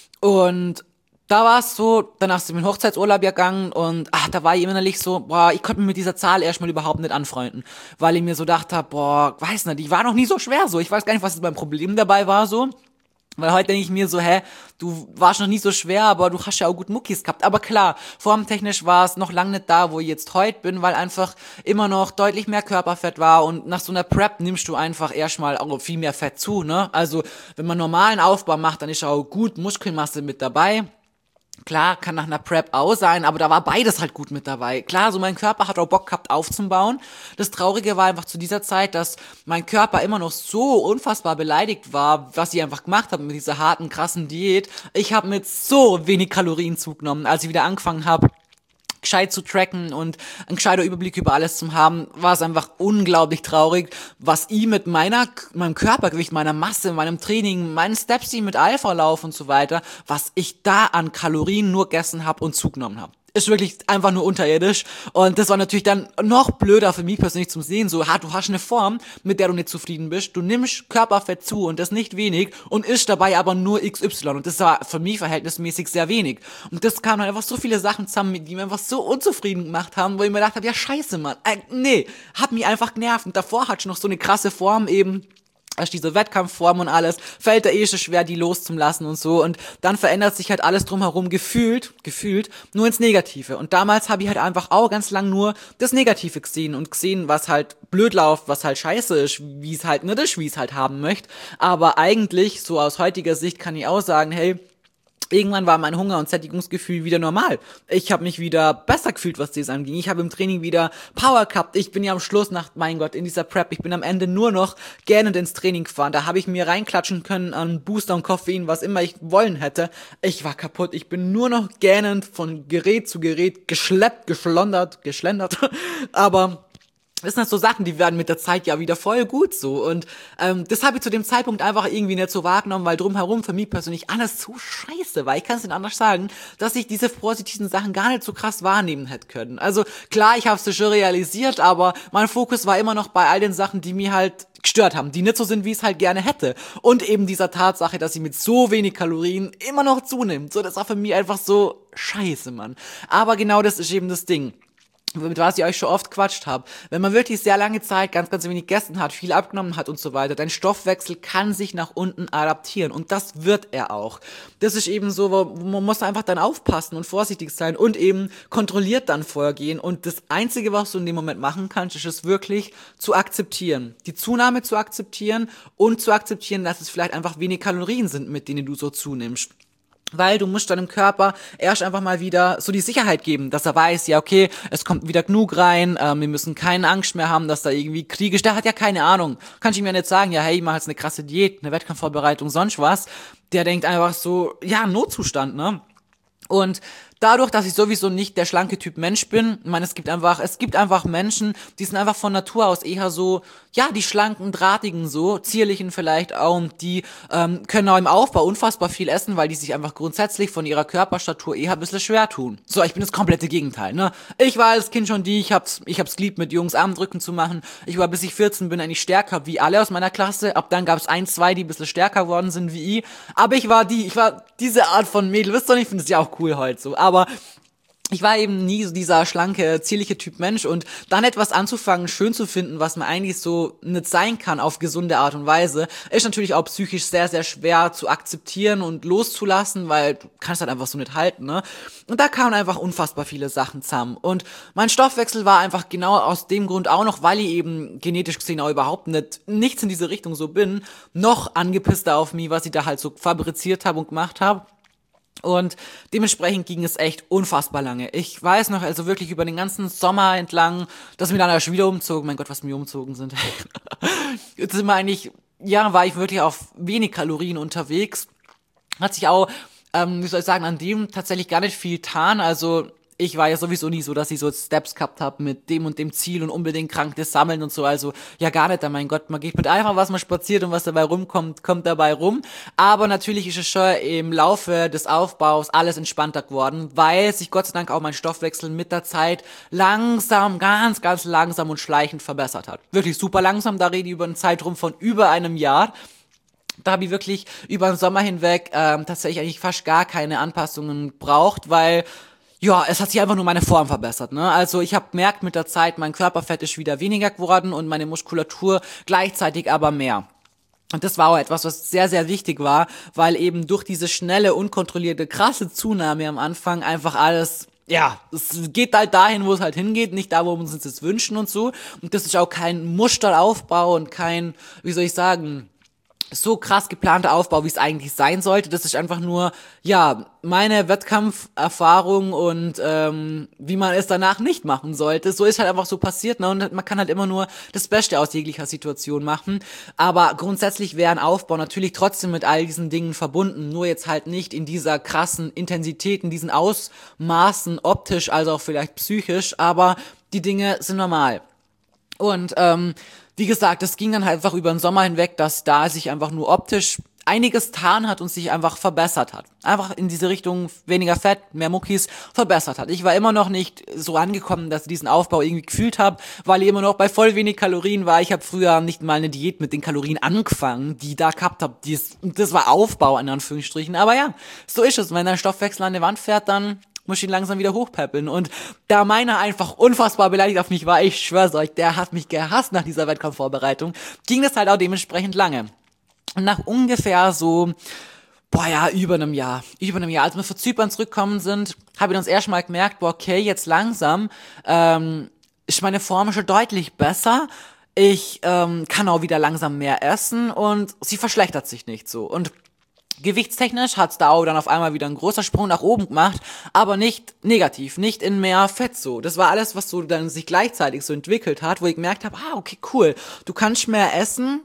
Und da war es so, danach sind wir in den Hochzeitsurlaub gegangen und ach, da war ich innerlich so, boah, ich konnte mich mit dieser Zahl erstmal überhaupt nicht anfreunden, weil ich mir so dachte, boah, weiß nicht, die war noch nie so schwer so. Ich weiß gar nicht, was mein Problem dabei war so. Weil heute denke ich mir so, hä, du warst noch nie so schwer, aber du hast ja auch gut Muckis gehabt. Aber klar, formtechnisch war es noch lange nicht da, wo ich jetzt heute bin, weil einfach immer noch deutlich mehr Körperfett war und nach so einer Prep nimmst du einfach erstmal auch viel mehr Fett zu, ne? Also, wenn man normalen Aufbau macht, dann ist auch gut Muskelmasse mit dabei. Klar, kann nach einer Prep auch sein, aber da war beides halt gut mit dabei. Klar, so mein Körper hat auch Bock gehabt aufzubauen. Das Traurige war einfach zu dieser Zeit, dass mein Körper immer noch so unfassbar beleidigt war, was ich einfach gemacht habe mit dieser harten, krassen Diät. Ich habe mit so wenig Kalorien zugenommen, als ich wieder angefangen habe, gescheit zu tracken und einen gescheiter Überblick über alles zu haben, war es einfach unglaublich traurig, was ich mit meiner, meinem Körpergewicht, meiner Masse, meinem Training, meinen Steps, die ich mit Alpha laufe und so weiter, was ich da an Kalorien nur gegessen habe und zugenommen habe. Ist wirklich einfach nur unterirdisch und das war natürlich dann noch blöder für mich persönlich zum Sehen, so, ha, du hast eine Form, mit der du nicht zufrieden bist, du nimmst Körperfett zu und das nicht wenig und isst dabei aber nur X Y und das war für mich verhältnismäßig sehr wenig und das kamen dann einfach so viele Sachen zusammen, die mir einfach so unzufrieden gemacht haben, wo ich mir gedacht habe, ja scheiße, Mann, äh, nee, hat mich einfach genervt und davor hatte ich noch so eine krasse Form eben, also diese Wettkampfform und alles, fällt da eh schon schwer, die loszulassen und so. Und dann verändert sich halt alles drumherum gefühlt, gefühlt, nur ins Negative. Und damals habe ich halt einfach auch ganz lang nur das Negative gesehen und gesehen, was halt blöd läuft, was halt scheiße ist, wie es halt nicht ist, wie es halt haben möchte. Aber eigentlich, so aus heutiger Sicht, kann ich auch sagen, hey, irgendwann war mein Hunger- und Sättigungsgefühl wieder normal. Ich habe mich wieder besser gefühlt, was das anging. Ich habe im Training wieder Power gehabt. Ich bin ja am Schluss nach, mein Gott, in dieser Prep, ich bin am Ende nur noch gähnend ins Training gefahren. Da habe ich mir reinklatschen können an Booster und Koffein, was immer ich wollen hätte. Ich war kaputt. Ich bin nur noch gähnend von Gerät zu Gerät geschleppt, geschlondert, geschlendert. Aber Das sind halt so Sachen, die werden mit der Zeit ja wieder voll gut so. Und ähm, das habe ich zu dem Zeitpunkt einfach irgendwie nicht so wahrgenommen, weil drumherum für mich persönlich alles so scheiße war. Ich kann es nicht anders sagen, dass ich diese positiven Sachen gar nicht so krass wahrnehmen hätte können. Also klar, ich habe es schon realisiert, aber mein Fokus war immer noch bei all den Sachen, die mir halt gestört haben, die nicht so sind, wie ich es halt gerne hätte. Und eben dieser Tatsache, dass sie mit so wenig Kalorien immer noch zunimmt. So, das war für mich einfach so scheiße, Mann. Aber genau das ist eben das Ding, mit was ich euch schon oft quatscht habe. Wenn man wirklich sehr lange Zeit ganz, ganz wenig gegessen hat, viel abgenommen hat und so weiter, dein Stoffwechsel kann sich nach unten adaptieren und das wird er auch. Das ist eben so, wo man muss einfach dann aufpassen und vorsichtig sein und eben kontrolliert dann vorgehen und das Einzige, was du in dem Moment machen kannst, ist es wirklich zu akzeptieren. Die Zunahme zu akzeptieren und zu akzeptieren, dass es vielleicht einfach wenig Kalorien sind, mit denen du so zunimmst. Weil du musst deinem Körper erst einfach mal wieder so die Sicherheit geben, dass er weiß, ja okay, es kommt wieder genug rein, ähm, wir müssen keine Angst mehr haben, dass da irgendwie Krieg ist. Der hat ja keine Ahnung. Kann ich ihm ja nicht sagen, ja hey, ich mach jetzt eine krasse Diät, eine Wettkampfvorbereitung, sonst was. Der denkt einfach so, ja, Notzustand, ne? Und dadurch, dass ich sowieso nicht der schlanke Typ Mensch bin, ich meine, es gibt einfach, es gibt einfach Menschen, die sind einfach von Natur aus eher so, ja, die schlanken, drahtigen so, zierlichen vielleicht auch, und die ähm, können auch im Aufbau unfassbar viel essen, weil die sich einfach grundsätzlich von ihrer Körperstatur eher ein bisschen schwer tun. So, ich bin das komplette Gegenteil, ne? Ich war als Kind schon die, ich hab's, ich hab's geliebt, mit Jungs Armdrücken zu machen. Ich war, bis ich vierzehn bin, eigentlich stärker wie alle aus meiner Klasse. Ab dann gab's ein, zwei, die ein bisschen stärker geworden sind wie ich. Aber ich war die, ich war diese Art von Mädel, wisst ihr nicht, ich finde es ja auch cool heute so. Aber ich war eben nie so dieser schlanke, zierliche Typ Mensch und dann etwas anzufangen, schön zu finden, was man eigentlich so nicht sein kann auf gesunde Art und Weise, ist natürlich auch psychisch sehr, sehr schwer zu akzeptieren und loszulassen, weil du kannst halt einfach so nicht halten, ne? Und da kamen einfach unfassbar viele Sachen zusammen und mein Stoffwechsel war einfach genau aus dem Grund auch noch, weil ich eben genetisch gesehen auch überhaupt nicht, nichts in diese Richtung so bin, noch angepisster auf mich, was ich da halt so fabriziert habe und gemacht habe. Und dementsprechend ging es echt unfassbar lange. Ich weiß noch, also wirklich über den ganzen Sommer entlang, dass wir dann erst wieder umzogen. Mein Gott, was wir umzogen sind. Jetzt sind wir eigentlich, ja, war ich wirklich auf wenig Kalorien unterwegs. Hat sich auch, ähm, wie soll ich sagen, an dem tatsächlich gar nicht viel getan. Also ich war ja sowieso nie so, dass ich so Steps gehabt habe mit dem und dem Ziel und unbedingt Krankes sammeln und so, also ja gar nicht, mein Gott, man geht mit einfach, was man spaziert und was dabei rumkommt, kommt dabei rum, aber natürlich ist es schon im Laufe des Aufbaus alles entspannter geworden, weil sich Gott sei Dank auch mein Stoffwechsel mit der Zeit langsam, ganz, ganz langsam und schleichend verbessert hat. Wirklich super langsam, da rede ich über einen Zeitraum von über einem Jahr. Da habe ich wirklich über den Sommer hinweg ähm, tatsächlich eigentlich fast gar keine Anpassungen braucht, weil ja, es hat sich einfach nur meine Form verbessert, ne? Also ich habe gemerkt mit der Zeit, mein Körperfett ist wieder weniger geworden und meine Muskulatur gleichzeitig aber mehr. Und das war auch etwas, was sehr, sehr wichtig war, weil eben durch diese schnelle, unkontrollierte, krasse Zunahme am Anfang einfach alles, ja, es geht halt dahin, wo es halt hingeht, nicht da, wo wir uns das wünschen und so. Und das ist auch kein Musteraufbau und kein, wie soll ich sagen, so krass geplanter Aufbau, wie es eigentlich sein sollte. Das ist einfach nur, ja, meine Wettkampferfahrung und ähm, wie man es danach nicht machen sollte. So ist halt einfach so passiert, ne? Und man kann halt immer nur das Beste aus jeglicher Situation machen. Aber grundsätzlich wäre ein Aufbau natürlich trotzdem mit all diesen Dingen verbunden. Nur jetzt halt nicht in dieser krassen Intensität, in diesen Ausmaßen, optisch, also auch vielleicht psychisch. Aber die Dinge sind normal. Und ähm, wie gesagt, es ging dann halt einfach über den Sommer hinweg, dass da sich einfach nur optisch einiges getan hat und sich einfach verbessert hat. Einfach in diese Richtung weniger Fett, mehr Muckis verbessert hat. Ich war immer noch nicht so angekommen, dass ich diesen Aufbau irgendwie gefühlt habe, weil ich immer noch bei voll wenig Kalorien war. Ich habe früher nicht mal eine Diät mit den Kalorien angefangen, die ich da gehabt habe. Das war Aufbau in Anführungsstrichen. Aber ja, so ist es. Wenn dein Stoffwechsel an die Wand fährt, dann muss ich ihn langsam wieder hochpäppeln. Und da meiner einfach unfassbar beleidigt auf mich war, ich schwör's euch, der hat mich gehasst nach dieser Wettkampfvorbereitung, ging das halt auch dementsprechend lange. Und nach ungefähr so, boah ja, über einem Jahr, über einem Jahr, als wir von Zypern zurückgekommen sind, habe ich uns erstmal gemerkt, boah, okay, jetzt langsam ähm, ist meine Form schon deutlich besser. Ich ähm, kann auch wieder langsam mehr essen und sie verschlechtert sich nicht so. Und gewichtstechnisch hat's da auch dann auf einmal wieder ein großer Sprung nach oben gemacht, aber nicht negativ, nicht in mehr Fett so. Das war alles, was so dann sich gleichzeitig so entwickelt hat, wo ich gemerkt habe, ah, okay, cool, du kannst mehr essen,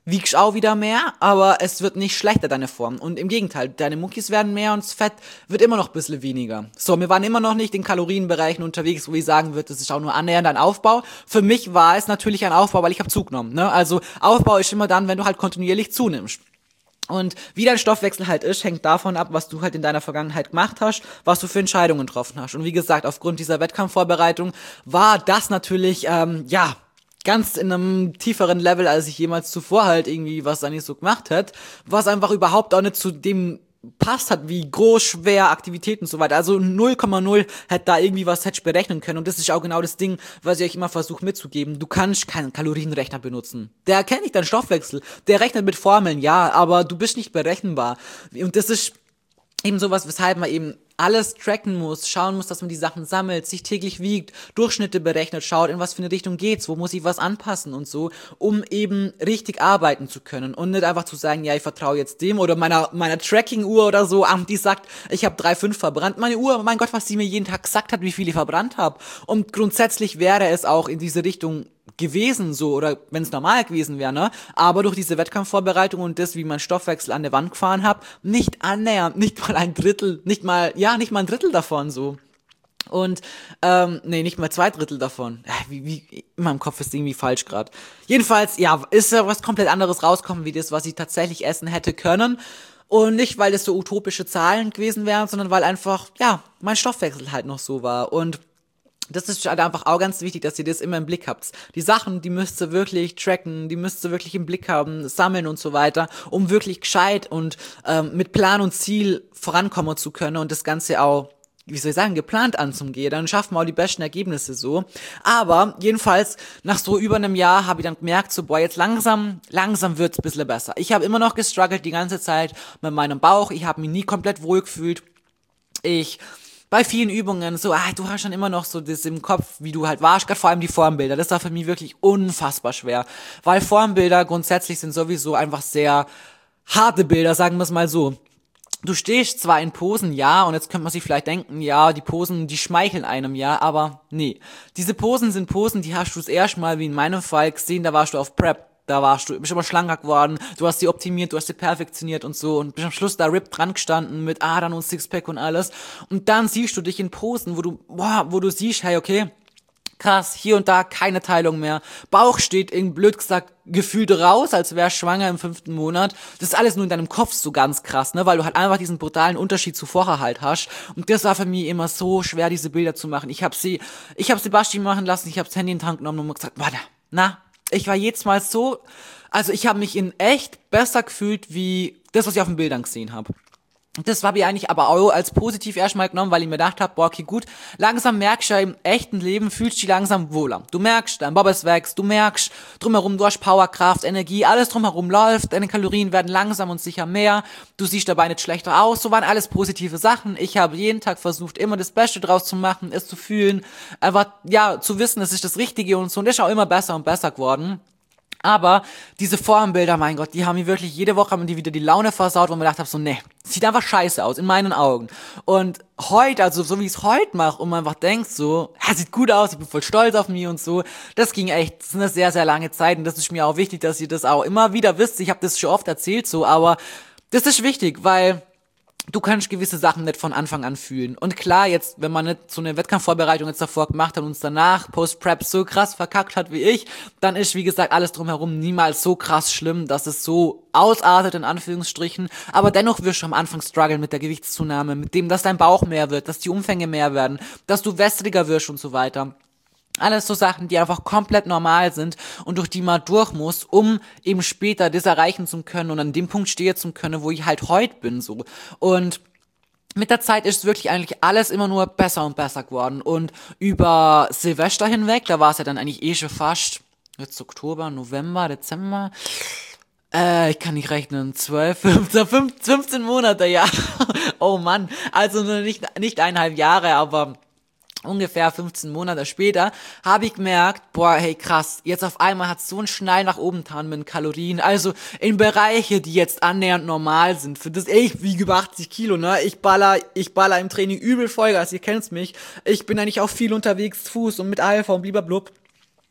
wiegst auch wieder mehr, aber es wird nicht schlechter, deine Form. Und im Gegenteil, deine Muckis werden mehr und das Fett wird immer noch ein bisschen weniger. So, wir waren immer noch nicht in Kalorienbereichen unterwegs, wo ich sagen würde, das ist auch nur annähernd ein Aufbau. Für mich war es natürlich ein Aufbau, weil ich habe zugenommen. Ne? Also Aufbau ist immer dann, wenn du halt kontinuierlich zunimmst. Und wie dein Stoffwechsel halt ist, hängt davon ab, was du halt in deiner Vergangenheit gemacht hast, was du für Entscheidungen getroffen hast. Und wie gesagt, aufgrund dieser Wettkampfvorbereitung war das natürlich, ähm, ja, ganz in einem tieferen Level, als ich jemals zuvor halt irgendwie was eigentlich so gemacht hätte, was einfach überhaupt auch nicht zu dem passt hat, wie groß, schwer, Aktivitäten und so weiter. Also null Komma null hätte da irgendwie was hätte ich berechnen können. Und das ist auch genau das Ding, was ich euch immer versuche mitzugeben. Du kannst keinen Kalorienrechner benutzen. Der erkennt nicht deinen Stoffwechsel. Der rechnet mit Formeln, ja, aber du bist nicht berechenbar. Und das ist eben sowas, weshalb man eben alles tracken muss, schauen muss, dass man die Sachen sammelt, sich täglich wiegt, Durchschnitte berechnet, schaut, in was für eine Richtung geht's, wo muss ich was anpassen und so, um eben richtig arbeiten zu können und nicht einfach zu sagen, ja, ich vertraue jetzt dem oder meiner meiner Tracking-Uhr oder so, die sagt, ich habe drei Komma fünf verbrannt. Meine Uhr, mein Gott, was sie mir jeden Tag gesagt hat, wie viel ich verbrannt habe. Und grundsätzlich wäre es auch in diese Richtung gewesen, so, oder wenn es normal gewesen wäre, ne? Aber durch diese Wettkampfvorbereitung und das, wie mein Stoffwechsel an der Wand gefahren hab, nicht annähernd, nicht mal ein Drittel, nicht mal, ja, nicht mal ein Drittel davon, so. Und, ähm, nee, nicht mal zwei Drittel davon. Ja, wie, wie, in meinem Kopf ist irgendwie falsch gerade. Jedenfalls, ja, ist ja was komplett anderes rauskommen, wie das, was ich tatsächlich essen hätte können. Und nicht, weil das so utopische Zahlen gewesen wären, sondern weil einfach, ja, mein Stoffwechsel halt noch so war. Und das ist halt einfach auch ganz wichtig, dass ihr das immer im Blick habt. Die Sachen, die müsst ihr wirklich tracken, die müsst ihr wirklich im Blick haben, sammeln und so weiter, um wirklich gescheit und ähm, mit Plan und Ziel vorankommen zu können und das Ganze auch, wie soll ich sagen, geplant anzugehen. Dann schaffen wir auch die besten Ergebnisse so. Aber jedenfalls, nach so über einem Jahr habe ich dann gemerkt, so, boah, jetzt langsam, langsam wird's ein bisschen besser. Ich habe immer noch gestruggelt die ganze Zeit mit meinem Bauch. Ich habe mich nie komplett wohl gefühlt. Ich... Bei vielen Übungen, so, ah, du hast schon immer noch so das im Kopf, wie du halt warst, gerade vor allem die Formbilder, das war für mich wirklich unfassbar schwer, weil Formbilder grundsätzlich sind sowieso einfach sehr harte Bilder, sagen wir es mal so. Du stehst zwar in Posen, ja, und jetzt könnte man sich vielleicht denken, ja, die Posen, die schmeicheln einem, ja, aber nee. Diese Posen sind Posen, die hast du das erste Mal, wie in meinem Fall, gesehen, da warst du auf Prep. Da warst du, bist immer schlanker geworden, du hast sie optimiert, du hast sie perfektioniert und so und bist am Schluss da RIP dran gestanden mit Adern und Sixpack und alles und dann siehst du dich in Posen, wo du, boah, wo du siehst, hey, okay, krass, hier und da keine Teilung mehr, Bauch steht in, blöd gesagt, gefühlt raus, als wärst schwanger im fünften Monat, das ist alles nur in deinem Kopf so ganz krass, ne, weil du halt einfach diesen brutalen Unterschied zu vorher halt hast und das war für mich immer so schwer, diese Bilder zu machen. Ich hab sie, ich hab Sebastian machen lassen, ich hab das Handy in den Tank genommen und gesagt, warte, na, ich war jetzt mal so, also ich habe mich in echt besser gefühlt, wie das, was ich auf den Bildern gesehen habe. Das habe ich eigentlich aber auch als positiv erstmal genommen, weil ich mir gedacht habe, boah, okay, gut, langsam merkst du ja im echten Leben, fühlst du dich langsam wohler. Du merkst, dein Bobbes wächst, du merkst drumherum, du hast Power, Kraft, Energie, alles drumherum läuft, deine Kalorien werden langsam und sicher mehr, du siehst dabei nicht schlechter aus, so waren alles positive Sachen. Ich habe jeden Tag versucht, immer das Beste draus zu machen, es zu fühlen, einfach, ja, zu wissen, es ist das Richtige und so, und das ist auch immer besser und besser geworden. Aber diese Formbilder, mein Gott, die haben mir wirklich, jede Woche haben die wieder die Laune versaut, wo ich mir gedacht habe, so, ne, sieht einfach scheiße aus, in meinen Augen. Und heute, also so wie ich es heute mache und man einfach denkt so, ja, sieht gut aus, ich bin voll stolz auf mich und so, das ging echt, das ist eine sehr, sehr lange Zeit und das ist mir auch wichtig, dass ihr das auch immer wieder wisst. Ich habe das schon oft erzählt so, aber das ist wichtig, weil du kannst gewisse Sachen nicht von Anfang an fühlen. Und klar, jetzt, wenn man nicht so eine Wettkampfvorbereitung jetzt davor gemacht hat und uns danach Post-Prep so krass verkackt hat wie ich, dann ist, wie gesagt, alles drumherum niemals so krass schlimm, dass es so ausartet, in Anführungsstrichen. Aber dennoch wirst du am Anfang strugglen mit der Gewichtszunahme, mit dem, dass dein Bauch mehr wird, dass die Umfänge mehr werden, dass du wässriger wirst und so weiter. Alles so Sachen, die einfach komplett normal sind und durch die man durch muss, um eben später das erreichen zu können und an dem Punkt stehen zu können, wo ich halt heute bin, so. Und mit der Zeit ist wirklich eigentlich alles immer nur besser und besser geworden und über Silvester hinweg, da war es ja dann eigentlich eh schon fast, jetzt Oktober, November, Dezember, äh, ich kann nicht rechnen, zwölf, fünfzehn, fünfzehn Monate, ja. Oh Mann, also nur nicht, nicht eineinhalb Jahre, aber ungefähr fünfzehn Monate später habe ich gemerkt, boah, hey krass, jetzt auf einmal hat so ein Schnall nach oben getan mit den Kalorien, also in Bereiche, die jetzt annähernd normal sind, für das, ey, ich wiege über achtzig Kilo, ne, ich baller, ich baller im Training übel Vollgas, ihr kennt's mich, ich bin eigentlich auch viel unterwegs, zu Fuß und mit Alpha und bliblablub.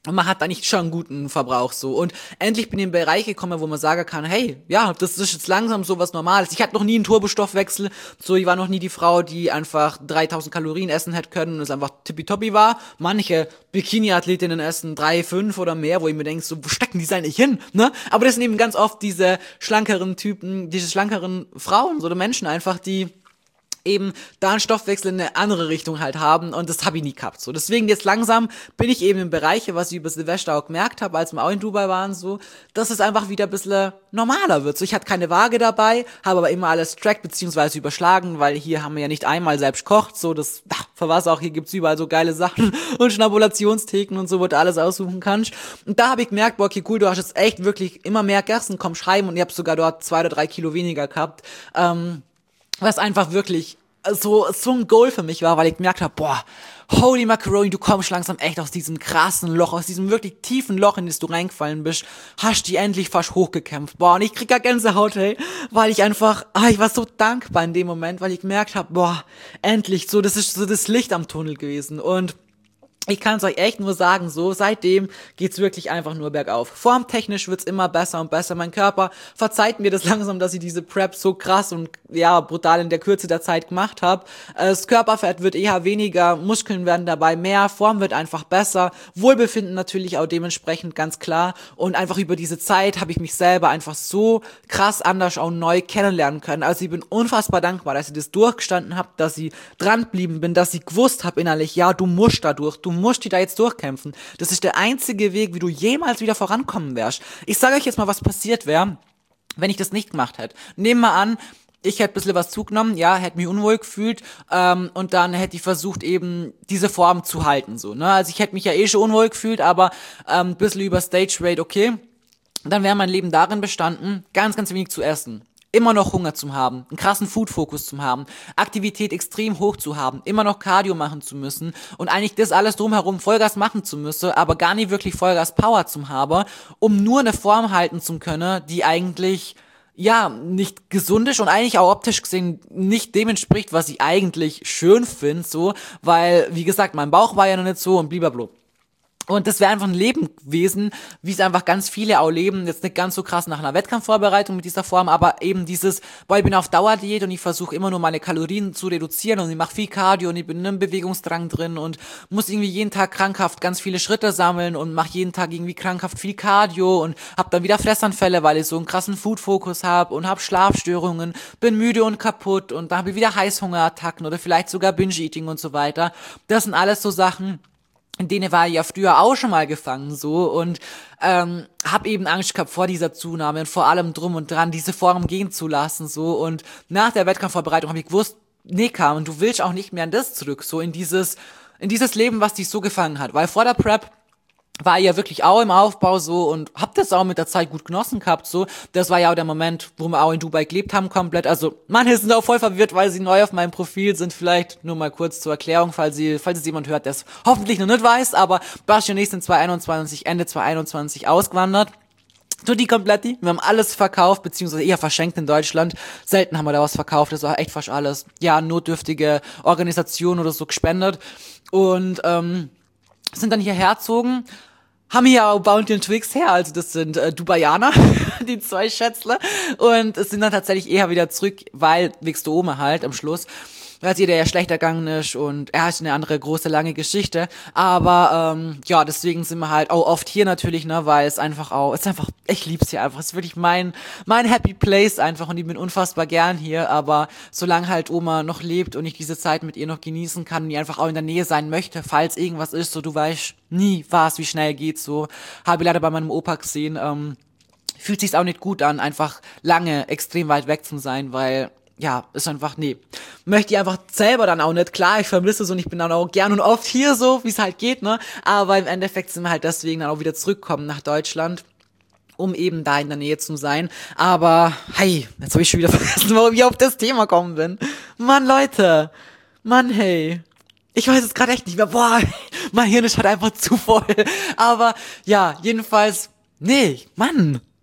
Und man hat eigentlich schon einen guten Verbrauch so. Und endlich bin ich in den Bereich gekommen, wo man sagen kann, hey, ja, das ist jetzt langsam so was Normales. Ich hatte noch nie einen Turbostoffwechsel. So, ich war noch nie die Frau, die einfach dreitausend Kalorien essen hätte können und es einfach tippitoppi war. Manche Bikini-Athletinnen essen drei, fünf oder mehr, wo ich mir denke, so, wo stecken die sein nicht hin, ne? Aber das sind eben ganz oft diese schlankeren Typen, diese schlankeren Frauen so, oder Menschen einfach, die eben da einen Stoffwechsel in eine andere Richtung halt haben und das habe ich nie gehabt. So, deswegen jetzt langsam bin ich eben in Bereiche, was ich über Silvester auch gemerkt habe, als wir auch in Dubai waren, so, dass es einfach wieder ein bisschen normaler wird. So, ich hatte keine Waage dabei, habe aber immer alles tracked beziehungsweise überschlagen, weil hier haben wir ja nicht einmal selbst kocht, so, das, ach, für was auch, hier gibt's überall so geile Sachen und Schnabulationstheken und so, wo du alles aussuchen kannst. Und da habe ich gemerkt, boah, okay, cool, du hast jetzt echt wirklich immer mehr Gersten, komm schreiben und ich habe sogar dort zwei oder drei Kilo weniger gehabt, ähm, was einfach wirklich so so ein Goal für mich war, weil ich gemerkt habe, boah, holy macaroni, du kommst langsam echt aus diesem krassen Loch, aus diesem wirklich tiefen Loch, in das du reingefallen bist, hast die endlich fast hochgekämpft. Boah, und ich krieg gar Gänsehaut, hey, weil ich einfach, ah, ich war so dankbar in dem Moment, weil ich gemerkt habe, boah, endlich, so, das ist so das Licht am Tunnel gewesen. Und ich kann es euch echt nur sagen, so, seitdem geht's wirklich einfach nur bergauf. Formtechnisch wird's immer besser und besser. Mein Körper verzeiht mir das langsam, dass ich diese Prep so krass und, ja, brutal in der Kürze der Zeit gemacht habe. Das Körperfett wird eher weniger, Muskeln werden dabei mehr, Form wird einfach besser, Wohlbefinden natürlich auch dementsprechend ganz klar. Und einfach über diese Zeit habe ich mich selber einfach so krass anders auch neu kennenlernen können. Also ich bin unfassbar dankbar, dass ich das durchgestanden habe, dass ich dran geblieben bin, dass ich gewusst habe innerlich, ja, du musst da durch, du musst die da jetzt durchkämpfen. Das ist der einzige Weg, wie du jemals wieder vorankommen wärst. Ich sage euch jetzt mal, was passiert wäre, wenn ich das nicht gemacht hätte. Nehmen wir an, ich hätte ein bisschen was zugenommen, ja, hätte mich unwohl gefühlt ähm, und dann hätte ich versucht, eben diese Form zu halten. So, ne? Also ich hätte mich ja eh schon unwohl gefühlt, aber ähm, ein bisschen über Stage Rate, okay. Dann wäre mein Leben darin bestanden, ganz, ganz wenig zu essen. Immer noch Hunger zu haben, einen krassen Food-Fokus zu haben, Aktivität extrem hoch zu haben, immer noch Cardio machen zu müssen und eigentlich das alles drumherum Vollgas machen zu müssen, aber gar nicht wirklich Vollgas Power zu haben, um nur eine Form halten zu können, die eigentlich, ja, nicht gesund ist und eigentlich auch optisch gesehen nicht dem entspricht, was ich eigentlich schön finde, so, weil, wie gesagt, mein Bauch war ja noch nicht so und blablabla. Und das wäre einfach ein Leben gewesen, wie es einfach ganz viele auch leben, jetzt nicht ganz so krass nach einer Wettkampfvorbereitung mit dieser Form, aber eben dieses, boah, ich bin auf Dauerdiät und ich versuche immer nur meine Kalorien zu reduzieren und ich mache viel Cardio und ich bin in einem Bewegungsdrang drin und muss irgendwie jeden Tag krankhaft ganz viele Schritte sammeln und mache jeden Tag irgendwie krankhaft viel Cardio und hab dann wieder Fressanfälle, weil ich so einen krassen Food-Fokus habe und hab Schlafstörungen, bin müde und kaputt und dann habe ich wieder Heißhungerattacken oder vielleicht sogar Binge-Eating und so weiter. Das sind alles so Sachen, in denen war ich ja früher auch schon mal gefangen so und ähm, hab eben Angst gehabt vor dieser Zunahme und vor allem drum und dran, diese Form gehen zu lassen so und nach der Wettkampfvorbereitung habe ich gewusst, nee, Carmen, du willst auch nicht mehr in das zurück, so in dieses in dieses Leben, was dich so gefangen hat, weil vor der Prep war ja wirklich auch im Aufbau so und hab das auch mit der Zeit gut genossen gehabt, so. Das war ja auch der Moment, wo wir auch in Dubai gelebt haben komplett. Also, manche sind auch voll verwirrt, weil sie neu auf meinem Profil sind. Vielleicht nur mal kurz zur Erklärung, falls sie, falls es jemand hört, der es hoffentlich noch nicht weiß, aber Bastian ist in zwanzig einundzwanzig, Ende zwanzig einundzwanzig ausgewandert. Tutti kompletti. Wir haben alles verkauft, beziehungsweise eher verschenkt in Deutschland. Selten haben wir da was verkauft, das war echt fast alles. Ja, notdürftige Organisationen oder so gespendet. Und, ähm, sind dann hierher gezogen, haben hier auch Bounty und Twix her, also das sind äh, Dubaianer, die zwei Schätzle, und es sind dann tatsächlich eher wieder zurück, weil wächst Oma halt am Schluss, weil es ihr ja schlechter gegangen ist und er hat eine andere große, lange Geschichte, aber ähm, ja, deswegen sind wir halt auch oft hier natürlich, ne, weil es einfach auch, es ist einfach, ich lieb's hier einfach, es ist wirklich mein, mein Happy Place einfach und ich bin unfassbar gern hier, aber solange halt Oma noch lebt und ich diese Zeit mit ihr noch genießen kann und die einfach auch in der Nähe sein möchte, falls irgendwas ist, so, du weißt nie, was, wie schnell geht, so, habe ich leider bei meinem Opa gesehen, ähm, fühlt sich's auch nicht gut an, einfach lange extrem weit weg zu sein, weil ja, ist einfach, nee, möchte ich einfach selber dann auch nicht, klar, ich vermisse es und ich bin dann auch gern und oft hier so, wie es halt geht, ne, aber im Endeffekt sind wir halt deswegen dann auch wieder zurückkommen nach Deutschland, um eben da in der Nähe zu sein, aber, hey, jetzt habe ich schon wieder vergessen, warum ich auf das Thema gekommen bin, Mann, Leute, Mann, hey, ich weiß es gerade echt nicht mehr, boah, mein Hirn ist halt einfach zu voll, aber, ja, jedenfalls, nee, Mann,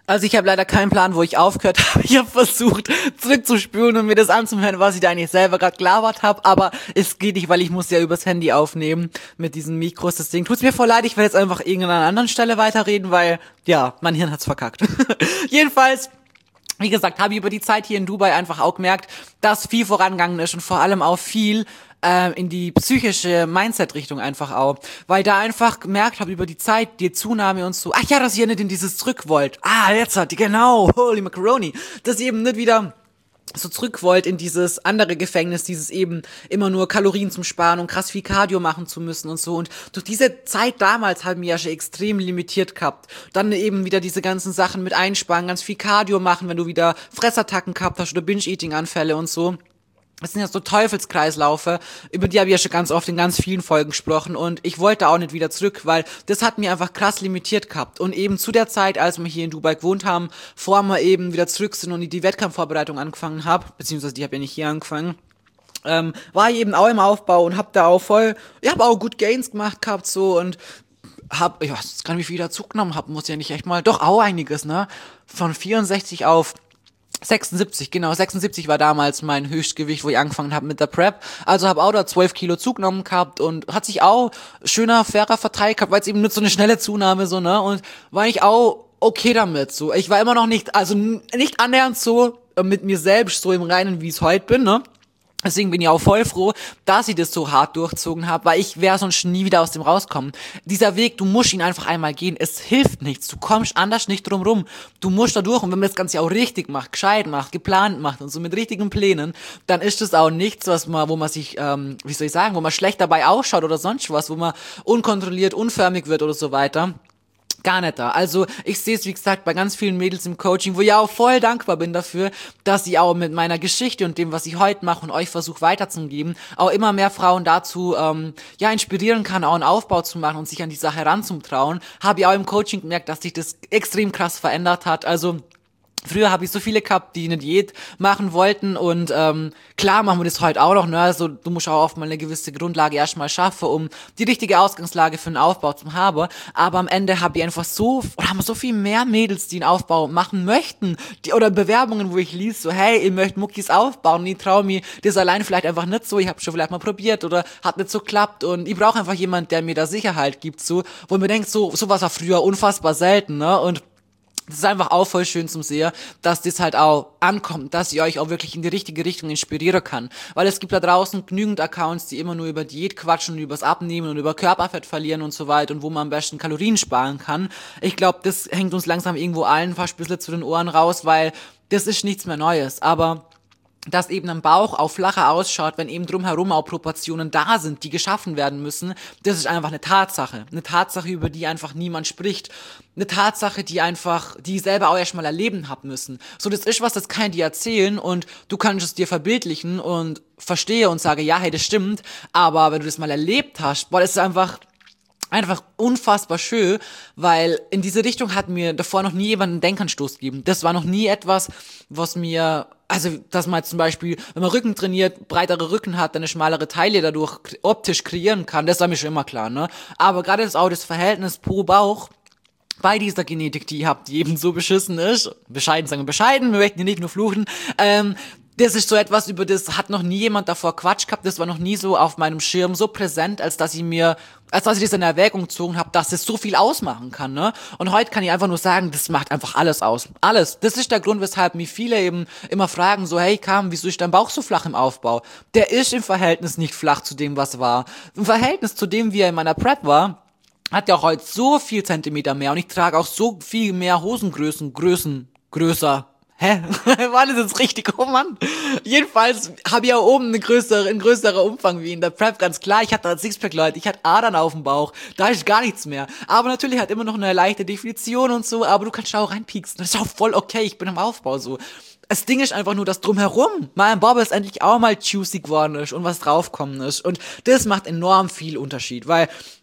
Also ich habe leider keinen Plan, wo ich aufgehört habe. Ich habe versucht, zurückzuspülen und mir das anzuhören, was ich da eigentlich selber gerade gelabert habe. Aber es geht nicht, weil ich muss ja übers Handy aufnehmen mit diesen Mikros. Deswegen tut's mir voll leid. Ich werde jetzt einfach irgendwann an einer anderen Stelle weiterreden, weil, ja, mein Hirn hat's verkackt. Jedenfalls, wie gesagt, habe ich über die Zeit hier in Dubai einfach auch gemerkt, dass viel vorangegangen ist und vor allem auch viel äh, in die psychische Mindset-Richtung einfach auch. Weil da einfach gemerkt habe über die Zeit, die Zunahme und so, ach ja, dass ihr nicht in dieses zurück wollt. Ah, jetzt hat die, genau, holy macaroni. Dass ihr eben nicht wieder so zurück wollt in dieses andere Gefängnis, dieses eben immer nur Kalorien zum Sparen und krass viel Cardio machen zu müssen und so. Und durch diese Zeit damals haben wir ja schon extrem limitiert gehabt. Dann eben wieder diese ganzen Sachen mit einsparen, ganz viel Cardio machen, wenn du wieder Fressattacken gehabt hast oder Binge-Eating-Anfälle und so. Das sind ja so Teufelskreislaufe, über die habe ich ja schon ganz oft in ganz vielen Folgen gesprochen und ich wollte auch nicht wieder zurück, weil das hat mir einfach krass limitiert gehabt. Und eben zu der Zeit, als wir hier in Dubai gewohnt haben, bevor wir eben wieder zurück sind und ich die Wettkampfvorbereitung angefangen habe, beziehungsweise die habe ja nicht hier angefangen, ähm, war ich eben auch im Aufbau und hab da auch voll, ich habe auch gut Gains gemacht gehabt so und hab, ich weiß gar nicht, wie viel ich da zugenommen habe, muss ja nicht echt mal, doch auch einiges, ne, von vierundsechzig auf sechsundsiebzig, genau, sechsundsiebzig war damals mein Höchstgewicht, wo ich angefangen habe mit der Prep. Also habe auch da zwölf Kilo zugenommen gehabt und hat sich auch schöner, fairer verteilt gehabt, weil es eben nicht so eine schnelle Zunahme so, ne? Und war ich auch okay damit, so. Ich war immer noch nicht, also nicht annähernd so mit mir selbst so im Reinen, wie ich es heute bin, ne? Deswegen bin ich auch voll froh, dass ich das so hart durchzogen habe, weil ich wäre sonst nie wieder aus dem rauskommen. Dieser Weg, du musst ihn einfach einmal gehen. Es hilft nichts. Du kommst anders nicht drum rum. Du musst da durch. Und wenn man das Ganze auch richtig macht, gescheit macht, geplant macht und so mit richtigen Plänen, dann ist das auch nichts, was man, wo man sich, ähm, wie soll ich sagen, wo man schlecht dabei ausschaut oder sonst was, wo man unkontrolliert, unförmig wird oder so weiter. Gar nicht da. Also ich sehe es, wie gesagt, bei ganz vielen Mädels im Coaching, wo ich auch voll dankbar bin dafür, dass ich auch mit meiner Geschichte und dem, was ich heute mache und euch versuche weiterzugeben, auch immer mehr Frauen dazu ähm, ja inspirieren kann, auch einen Aufbau zu machen und sich an die Sache heranzutrauen. Habe ich auch im Coaching gemerkt, dass sich das extrem krass verändert hat. Also früher habe ich so viele gehabt, die eine Diät machen wollten und ähm, klar machen wir das heute auch noch, ne? Also du musst auch oft mal eine gewisse Grundlage erstmal schaffen, um die richtige Ausgangslage für einen Aufbau zu haben. Aber am Ende habe ich einfach so, oder haben wir so viel mehr Mädels, die einen Aufbau machen möchten, die oder Bewerbungen, wo ich liest, so hey, ihr möchtet Muckis aufbauen und ich traue mir das allein vielleicht einfach nicht so, ich habe schon vielleicht mal probiert oder hat nicht so geklappt und ich brauche einfach jemand, der mir da Sicherheit gibt, so, wo ich mir denkt, so sowas war früher unfassbar selten, ne? Und das ist einfach auch voll schön zum Sehen, dass das halt auch ankommt, dass ich euch auch wirklich in die richtige Richtung inspirieren kann. Weil es gibt da draußen genügend Accounts, die immer nur über Diät quatschen und übers Abnehmen und über Körperfett verlieren und so weiter und wo man am besten Kalorien sparen kann. Ich glaube, das hängt uns langsam irgendwo allen fast ein bisschen zu den Ohren raus, weil das ist nichts mehr Neues. Aber dass eben ein Bauch auch flacher ausschaut, wenn eben drumherum auch Proportionen da sind, die geschaffen werden müssen, das ist einfach eine Tatsache. Eine Tatsache, über die einfach niemand spricht. Eine Tatsache, die einfach, die ich selber auch erstmal erleben hab müssen. So, das ist was, das kann ich dir erzählen und du kannst es dir verbildlichen und verstehe und sage, ja, hey, das stimmt, aber wenn du das mal erlebt hast, boah, das ist einfach einfach unfassbar schön, weil in diese Richtung hat mir davor noch nie jemand einen Denkanstoß gegeben. Das war noch nie etwas, was mir, also dass man zum Beispiel, wenn man Rücken trainiert, breitere Rücken hat, dann eine schmalere Taille dadurch optisch kreieren kann, das war mir schon immer klar, ne? Aber gerade das auch das Verhältnis pro Bauch bei dieser Genetik, die ihr habt, die eben so beschissen ist, bescheiden sagen wir bescheiden, wir möchten hier nicht nur fluchen, ähm, das ist so etwas, über das hat noch nie jemand davor Quatsch gehabt, das war noch nie so auf meinem Schirm so präsent, als dass ich mir, als dass ich das in Erwägung gezogen habe, dass das so viel ausmachen kann, ne? Und heute kann ich einfach nur sagen, das macht einfach alles aus. Alles. Das ist der Grund, weshalb mich viele eben immer fragen, so, hey Kam, wieso ist dein Bauch so flach im Aufbau? Der ist im Verhältnis nicht flach zu dem, was war. Im Verhältnis zu dem, wie er in meiner Prep war, hat er auch heute so viel Zentimeter mehr und ich trage auch so viel mehr Hosengrößen, Größen, größer. Hä? War das jetzt richtig? Oh Mann. Jedenfalls habe ich ja oben eine größere, ein größerer Umfang wie in der Prep, ganz klar. Ich hatte ein Sixpack, Leute. Ich hatte Adern auf dem Bauch. Da ist gar nichts mehr. Aber natürlich hat immer noch eine leichte Definition und so, aber du kannst da auch reinpieksen. Das ist auch voll okay. Ich bin im Aufbau so. Das Ding ist einfach nur, dass drumherum mein Bobbles endlich auch mal juicy geworden ist und was draufkommen ist. Und das macht enorm viel Unterschied, weil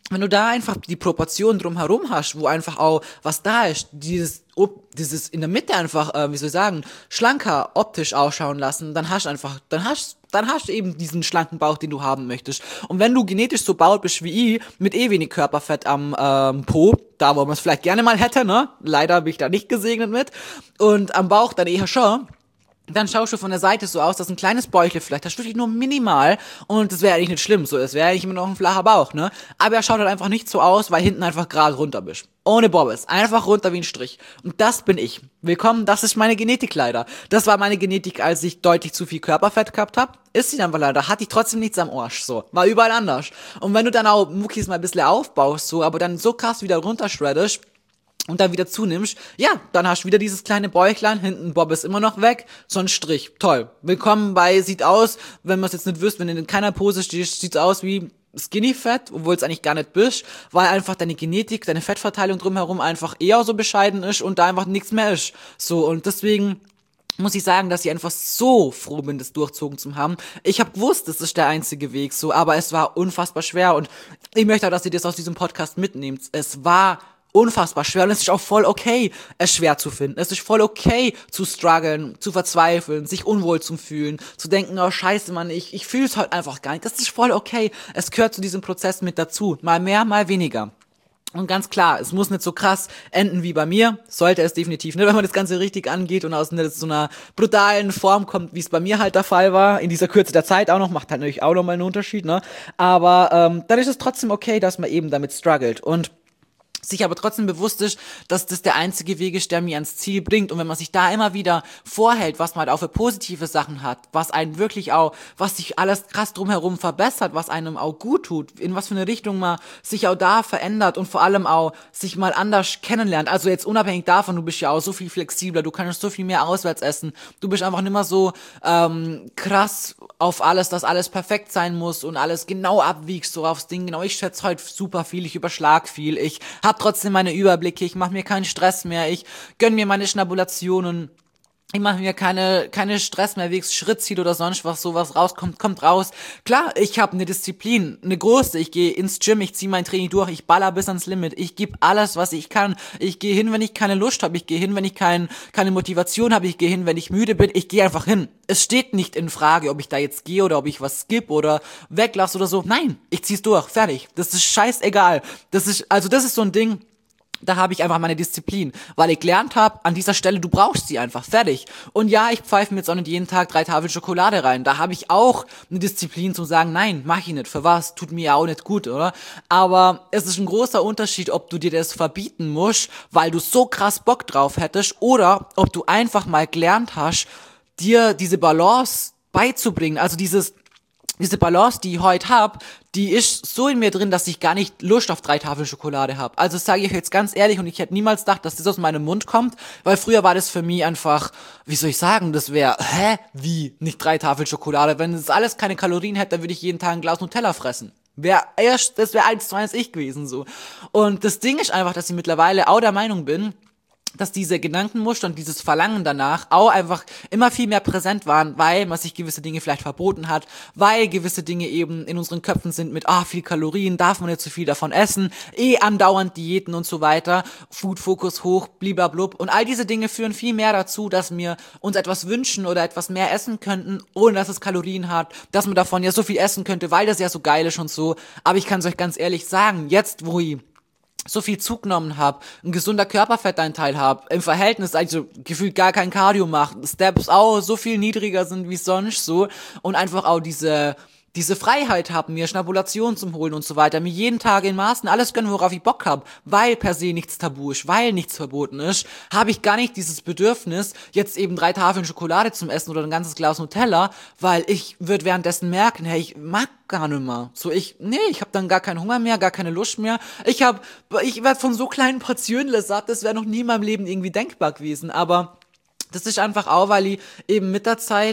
wenn du da einfach die Proportionen drumherum hast, wo einfach auch was da ist, dieses, ob, dieses in der Mitte einfach, äh, wie soll ich sagen, schlanker optisch ausschauen lassen, dann hast du einfach, dann hast, dann hast du eben diesen schlanken Bauch, den du haben möchtest. Und wenn du genetisch so baut bist wie ich, mit eh wenig Körperfett am ähm, Po, da wo man es vielleicht gerne mal hätte, ne, leider bin ich da nicht gesegnet mit, und am Bauch dann eher schon, dann schaust du von der Seite so aus, dass ein kleines Bäuchle vielleicht, das wirklich nur minimal, und das wäre eigentlich nicht schlimm, so, es wäre eigentlich immer noch ein flacher Bauch, ne, aber er schaut halt einfach nicht so aus, weil hinten einfach gerade runter bist. Ohne Bobbes, einfach runter wie ein Strich. Und das bin ich. Willkommen, das ist meine Genetik leider. Das war meine Genetik, als ich deutlich zu viel Körperfett gehabt habe. Ist sie einfach leider, hatte ich trotzdem nichts am Arsch, so. War überall anders. Und wenn du dann auch Muckis mal ein bisschen aufbaust, so, aber dann so krass wieder runterschreddest, und dann wieder zunimmst, ja, dann hast du wieder dieses kleine Bäuchlein, hinten Bob ist immer noch weg, so ein Strich, toll. Willkommen bei, sieht aus, wenn man es jetzt nicht wüsst, wenn du in keiner Pose stehst, sieht's aus wie Skinny Fat, obwohl es eigentlich gar nicht bist, weil einfach deine Genetik, deine Fettverteilung drumherum einfach eher so bescheiden ist und da einfach nichts mehr ist. So, und deswegen muss ich sagen, dass ich einfach so froh bin, das durchzogen zu haben. Ich habe gewusst, das ist der einzige Weg, so, aber es war unfassbar schwer, und ich möchte auch, dass ihr das aus diesem Podcast mitnehmt. Es war unfassbar schwer, und es ist auch voll okay, es schwer zu finden. Es ist voll okay zu strugglen, zu verzweifeln, sich unwohl zu fühlen, zu denken, oh scheiße, Mann, ich, ich fühle es halt einfach gar nicht. Das ist voll okay. Es gehört zu diesem Prozess mit dazu. Mal mehr, mal weniger. Und ganz klar, es muss nicht so krass enden wie bei mir, sollte es definitiv nicht, wenn man das Ganze richtig angeht und aus so einer brutalen Form kommt, wie es bei mir halt der Fall war, in dieser Kürze der Zeit auch noch, macht halt natürlich auch nochmal einen Unterschied, ne? Aber ähm, dann ist es trotzdem okay, dass man eben damit struggelt, und sich aber trotzdem bewusst ist, dass das der einzige Weg ist, der mir ans Ziel bringt. Und wenn man sich da immer wieder vorhält, was man halt auch für positive Sachen hat, was einen wirklich auch, was sich alles krass drumherum verbessert, was einem auch gut tut, in was für eine Richtung man sich auch da verändert und vor allem auch sich mal anders kennenlernt. Also jetzt unabhängig davon, du bist ja auch so viel flexibler, du kannst so viel mehr auswärts essen, du bist einfach nicht mehr so ähm, krass auf alles, dass alles perfekt sein muss und alles genau abwiegst, so aufs Ding, genau, ich schätze heute super viel, ich überschlag viel, ich hab trotzdem meine Überblicke, ich mache mir keinen Stress mehr, ich gönn mir meine Schnabulationen, ich mache mir keine keine Stress mehr wegen Schrittziel oder sonst was, sowas rauskommt, kommt raus. Klar, ich habe eine Disziplin, eine große, ich gehe ins Gym, ich ziehe mein Training durch, ich baller bis ans Limit, ich gebe alles, was ich kann. Ich gehe hin, wenn ich keine Lust habe, ich gehe hin, wenn ich kein, keine Motivation habe, ich gehe hin, wenn ich müde bin, ich gehe einfach hin. Es steht nicht in Frage, ob ich da jetzt gehe oder ob ich was skippe oder weglasse oder so. Nein, ich zieh's durch, fertig. Das ist scheißegal. Das ist, also das ist so ein Ding, da habe ich einfach meine Disziplin, weil ich gelernt habe, an dieser Stelle, du brauchst sie einfach, fertig. Und ja, ich pfeife mir jetzt auch nicht jeden Tag drei Tafeln Schokolade rein. Da habe ich auch eine Disziplin zu sagen, nein, mach ich nicht, für was, tut mir ja auch nicht gut, oder? Aber es ist ein großer Unterschied, ob du dir das verbieten musst, weil du so krass Bock drauf hättest, oder ob du einfach mal gelernt hast, dir diese Balance beizubringen, also dieses diese Balance, die ich heute hab, die ist so in mir drin, dass ich gar nicht Lust auf drei Tafeln Schokolade habe. Also sage ich jetzt ganz ehrlich, und ich hätte niemals gedacht, dass das aus meinem Mund kommt, weil früher war das für mich einfach, wie soll ich sagen, das wäre, hä, wie, nicht drei Tafeln Schokolade? Wenn das alles keine Kalorien hätte, dann würde ich jeden Tag ein Glas Nutella fressen. Wär erst, das wäre eins zu eins ich gewesen, so. Und das Ding ist einfach, dass ich mittlerweile auch der Meinung bin, dass diese Gedankenmuster und dieses Verlangen danach auch einfach immer viel mehr präsent waren, weil man sich gewisse Dinge vielleicht verboten hat, weil gewisse Dinge eben in unseren Köpfen sind mit, ah, viel Kalorien, darf man nicht zu viel davon essen, eh andauernd Diäten und so weiter, Food-Fokus hoch, bliblablub, und all diese Dinge führen viel mehr dazu, dass wir uns etwas wünschen oder etwas mehr essen könnten, ohne dass es Kalorien hat, dass man davon ja so viel essen könnte, weil das ja so geil ist und so, aber ich kann es euch ganz ehrlich sagen, jetzt, wo ich so viel zugenommen habe, ein gesunder Körperfettanteil habe, im Verhältnis also gefühlt gar kein Cardio macht, Steps auch so viel niedriger sind wie sonst so, und einfach auch diese diese Freiheit habe, mir Schnabulationen zum Holen und so weiter, mir jeden Tag in Maßen alles gönnen, worauf ich Bock habe, weil per se nichts tabu ist, weil nichts verboten ist, habe ich gar nicht dieses Bedürfnis, jetzt eben drei Tafeln Schokolade zum Essen oder ein ganzes Glas Nutella, weil ich würde währenddessen merken, hey, ich mag gar nicht mehr. So, ich, nee, ich habe dann gar keinen Hunger mehr, gar keine Lust mehr. Ich habe, ich werde von so kleinen Portionen satt, das wäre noch nie in meinem Leben irgendwie denkbar gewesen, aber das ist einfach auch, weil ich eben mit der Zeit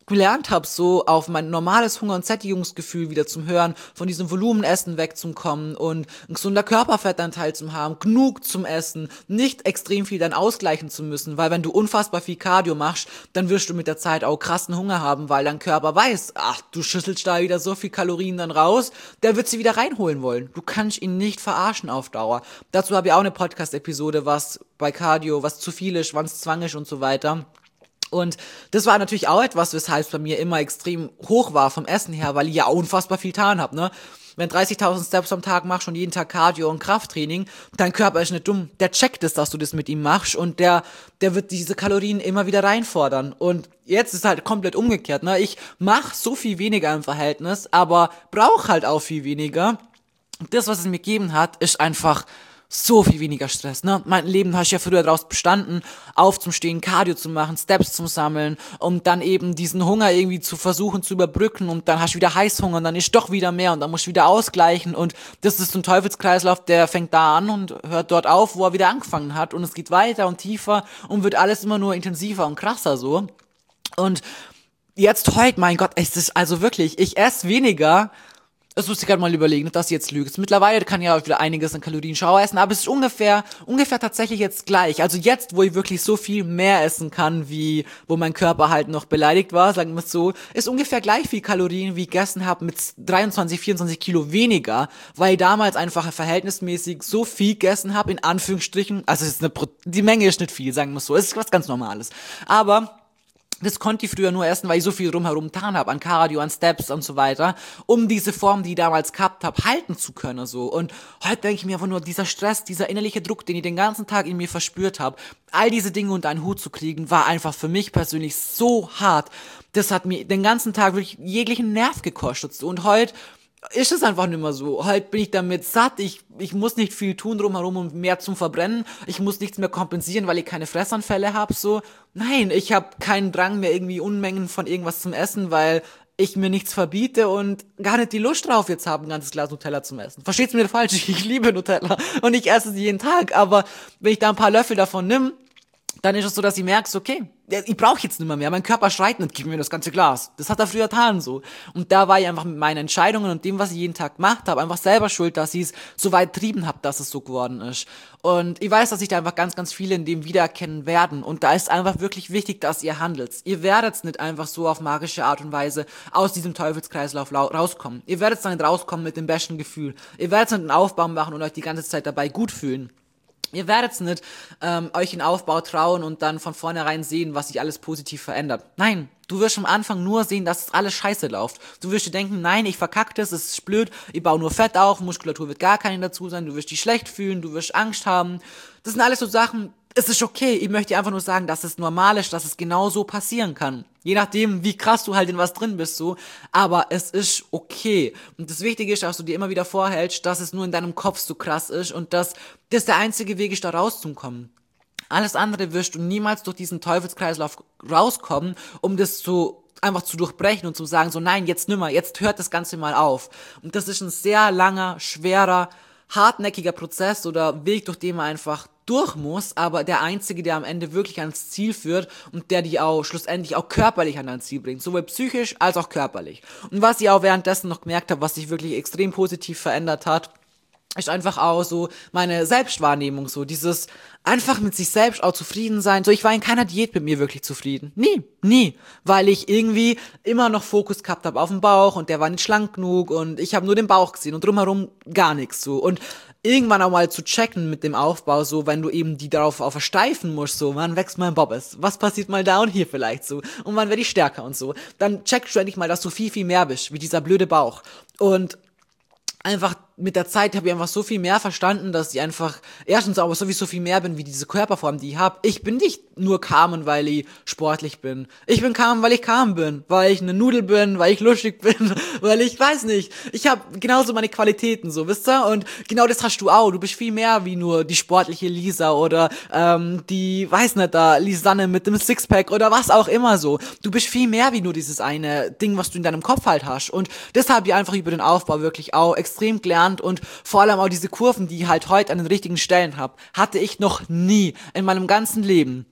gelernt habe, so auf mein normales Hunger- und Sättigungsgefühl wieder zum Hören, von diesem Volumenessen wegzukommen und ein gesunder Körperfettanteil zu haben, genug zum Essen, nicht extrem viel dann ausgleichen zu müssen, weil wenn du unfassbar viel Cardio machst, dann wirst du mit der Zeit auch krassen Hunger haben, weil dein Körper weiß, ach, du schüsselst da wieder so viel Kalorien dann raus, der wird sie wieder reinholen wollen. Du kannst ihn nicht verarschen auf Dauer. Dazu habe ich auch eine Podcast-Episode, was bei Cardio, was zu viel ist, wann es Zwang ist und so weiter. Und das war natürlich auch etwas, weshalb es bei mir immer extrem hoch war vom Essen her, weil ich ja unfassbar viel getan habe, ne? Wenn dreißigtausend Steps am Tag machst und jeden Tag Cardio und Krafttraining, dein Körper ist nicht dumm, der checkt es, dass du das mit ihm machst und der, der wird diese Kalorien immer wieder reinfordern. Und jetzt ist halt komplett umgekehrt, ne? Ich mach so viel weniger im Verhältnis, aber brauche halt auch viel weniger. Und das, was es mir gegeben hat, ist einfach so viel weniger Stress, ne? Mein Leben hast du ja früher daraus bestanden, aufzustehen, Cardio zu machen, Steps zu sammeln, um dann eben diesen Hunger irgendwie zu versuchen zu überbrücken und dann hast du wieder Heißhunger und dann ist doch wieder mehr und dann musst du wieder ausgleichen und das ist so ein Teufelskreislauf, der fängt da an und hört dort auf, wo er wieder angefangen hat und es geht weiter und tiefer und wird alles immer nur intensiver und krasser so. Und jetzt heute, mein Gott, es ist also wirklich, ich esse weniger. Das musste ich gerade mal überlegen, dass ich jetzt lüge. Mittlerweile kann ich ja auch wieder einiges an Kalorien schau essen, aber es ist ungefähr, ungefähr tatsächlich jetzt gleich. Also jetzt, wo ich wirklich so viel mehr essen kann, wie, wo mein Körper halt noch beleidigt war, sagen wir es so, ist ungefähr gleich viel Kalorien, wie ich gegessen habe, mit dreiundzwanzig, vierundzwanzig Kilo weniger, weil ich damals einfach verhältnismäßig so viel gegessen habe, in Anführungsstrichen. Also es ist eine, die Menge ist nicht viel, sagen wir es so. Es ist was ganz Normales. Aber das konnte ich früher nur essen, weil ich so viel rumherum getan habe, an Cardio, an Steps und so weiter, um diese Form, die ich damals gehabt habe, halten zu können. so. Und heute denke ich mir einfach nur, dieser Stress, dieser innerliche Druck, den ich den ganzen Tag in mir verspürt habe, all diese Dinge unter einen Hut zu kriegen, war einfach für mich persönlich so hart. Das hat mir den ganzen Tag wirklich jeglichen Nerv gekostet. So. Und heute ist es einfach nicht mehr so. Halt bin ich damit satt, ich, ich muss nicht viel tun drumherum, um mehr zum Verbrennen, ich muss nichts mehr kompensieren, weil ich keine Fressanfälle habe, so. Nein, ich habe keinen Drang mehr, irgendwie Unmengen von irgendwas zum Essen, weil ich mir nichts verbiete und gar nicht die Lust drauf jetzt habe, ein ganzes Glas Nutella zum Essen. Versteht's mir nicht falsch, ich liebe Nutella und ich esse sie jeden Tag, aber wenn ich da ein paar Löffel davon nimm, dann ist es so, dass ich merke, okay, ich brauche jetzt nicht mehr mehr. Mein Körper schreit nicht, gib mir das ganze Glas. Das hat er früher getan so. Und da war ich einfach mit meinen Entscheidungen und dem, was ich jeden Tag gemacht habe, einfach selber schuld, dass ich es so weit trieben habe, dass es so geworden ist. Und ich weiß, dass sich da einfach ganz, ganz viele in dem wiedererkennen werden. Und da ist einfach wirklich wichtig, dass ihr handelt. Ihr werdet nicht einfach so auf magische Art und Weise aus diesem Teufelskreislauf rauskommen. Ihr werdet dann nicht rauskommen mit dem besten Gefühl. Ihr werdet nicht einen Aufbau machen und euch die ganze Zeit dabei gut fühlen. Ihr werdet nicht ähm, euch in Aufbau trauen und dann von vornherein sehen, was sich alles positiv verändert. Nein, du wirst am Anfang nur sehen, dass es alles scheiße läuft. Du wirst dir denken, nein, ich verkacke das, es ist blöd, ich baue nur Fett auf, Muskulatur wird gar keine dazu sein, du wirst dich schlecht fühlen, du wirst Angst haben. Das sind alles so Sachen, es ist okay. Ich möchte dir einfach nur sagen, dass es normal ist, dass es genau so passieren kann. Je nachdem, wie krass du halt in was drin bist, so. Aber es ist okay. Und das Wichtige ist, dass du dir immer wieder vorhältst, dass es nur in deinem Kopf so krass ist und dass das der einzige Weg ist, da rauszukommen. Alles andere wirst du niemals durch diesen Teufelskreislauf rauskommen, um das zu einfach zu durchbrechen und zu sagen, so nein, jetzt nimmer, jetzt hört das Ganze mal auf. Und das ist ein sehr langer, schwerer, hartnäckiger Prozess oder Weg, durch den man einfach durch muss, aber der einzige, der am Ende wirklich ans Ziel führt und der die auch schlussendlich auch körperlich an dein Ziel bringt, sowohl psychisch als auch körperlich. Und was ich auch währenddessen noch gemerkt habe, was sich wirklich extrem positiv verändert hat, ist einfach auch so meine Selbstwahrnehmung, so dieses einfach mit sich selbst auch zufrieden sein. So, ich war in keiner Diät mit mir wirklich zufrieden. Nie, nie. Weil ich irgendwie immer noch Fokus gehabt habe auf den Bauch und der war nicht schlank genug und ich habe nur den Bauch gesehen und drumherum gar nichts so. Und irgendwann auch mal zu checken mit dem Aufbau, so, wenn du eben die darauf auch versteifen musst, so, wann wächst mein Bobbes? Was passiert mal da und hier vielleicht so? Und wann werde ich stärker und so? Dann checkst du endlich mal, dass du viel, viel mehr bist, wie dieser blöde Bauch. Und einfach mit der Zeit habe ich einfach so viel mehr verstanden, dass ich einfach erstens aber sowieso viel mehr bin, wie diese Körperform, die ich habe. Ich bin nicht nur Carmen, weil ich sportlich bin. Ich bin Carmen, weil ich Carmen bin, weil ich eine Nudel bin, weil ich lustig bin, weil ich weiß nicht. Ich habe genauso meine Qualitäten, so, wisst ihr? Und genau das hast du auch. Du bist viel mehr wie nur die sportliche Lisa oder ähm, die, weiß nicht, da Lisanne mit dem Sixpack oder was auch immer so. Du bist viel mehr wie nur dieses eine Ding, was du in deinem Kopf halt hast. Und das habe ich einfach über den Aufbau wirklich auch extrem gelernt und vor allem auch diese Kurven, die ich halt heute an den richtigen Stellen habe, hatte ich noch nie in meinem ganzen Leben.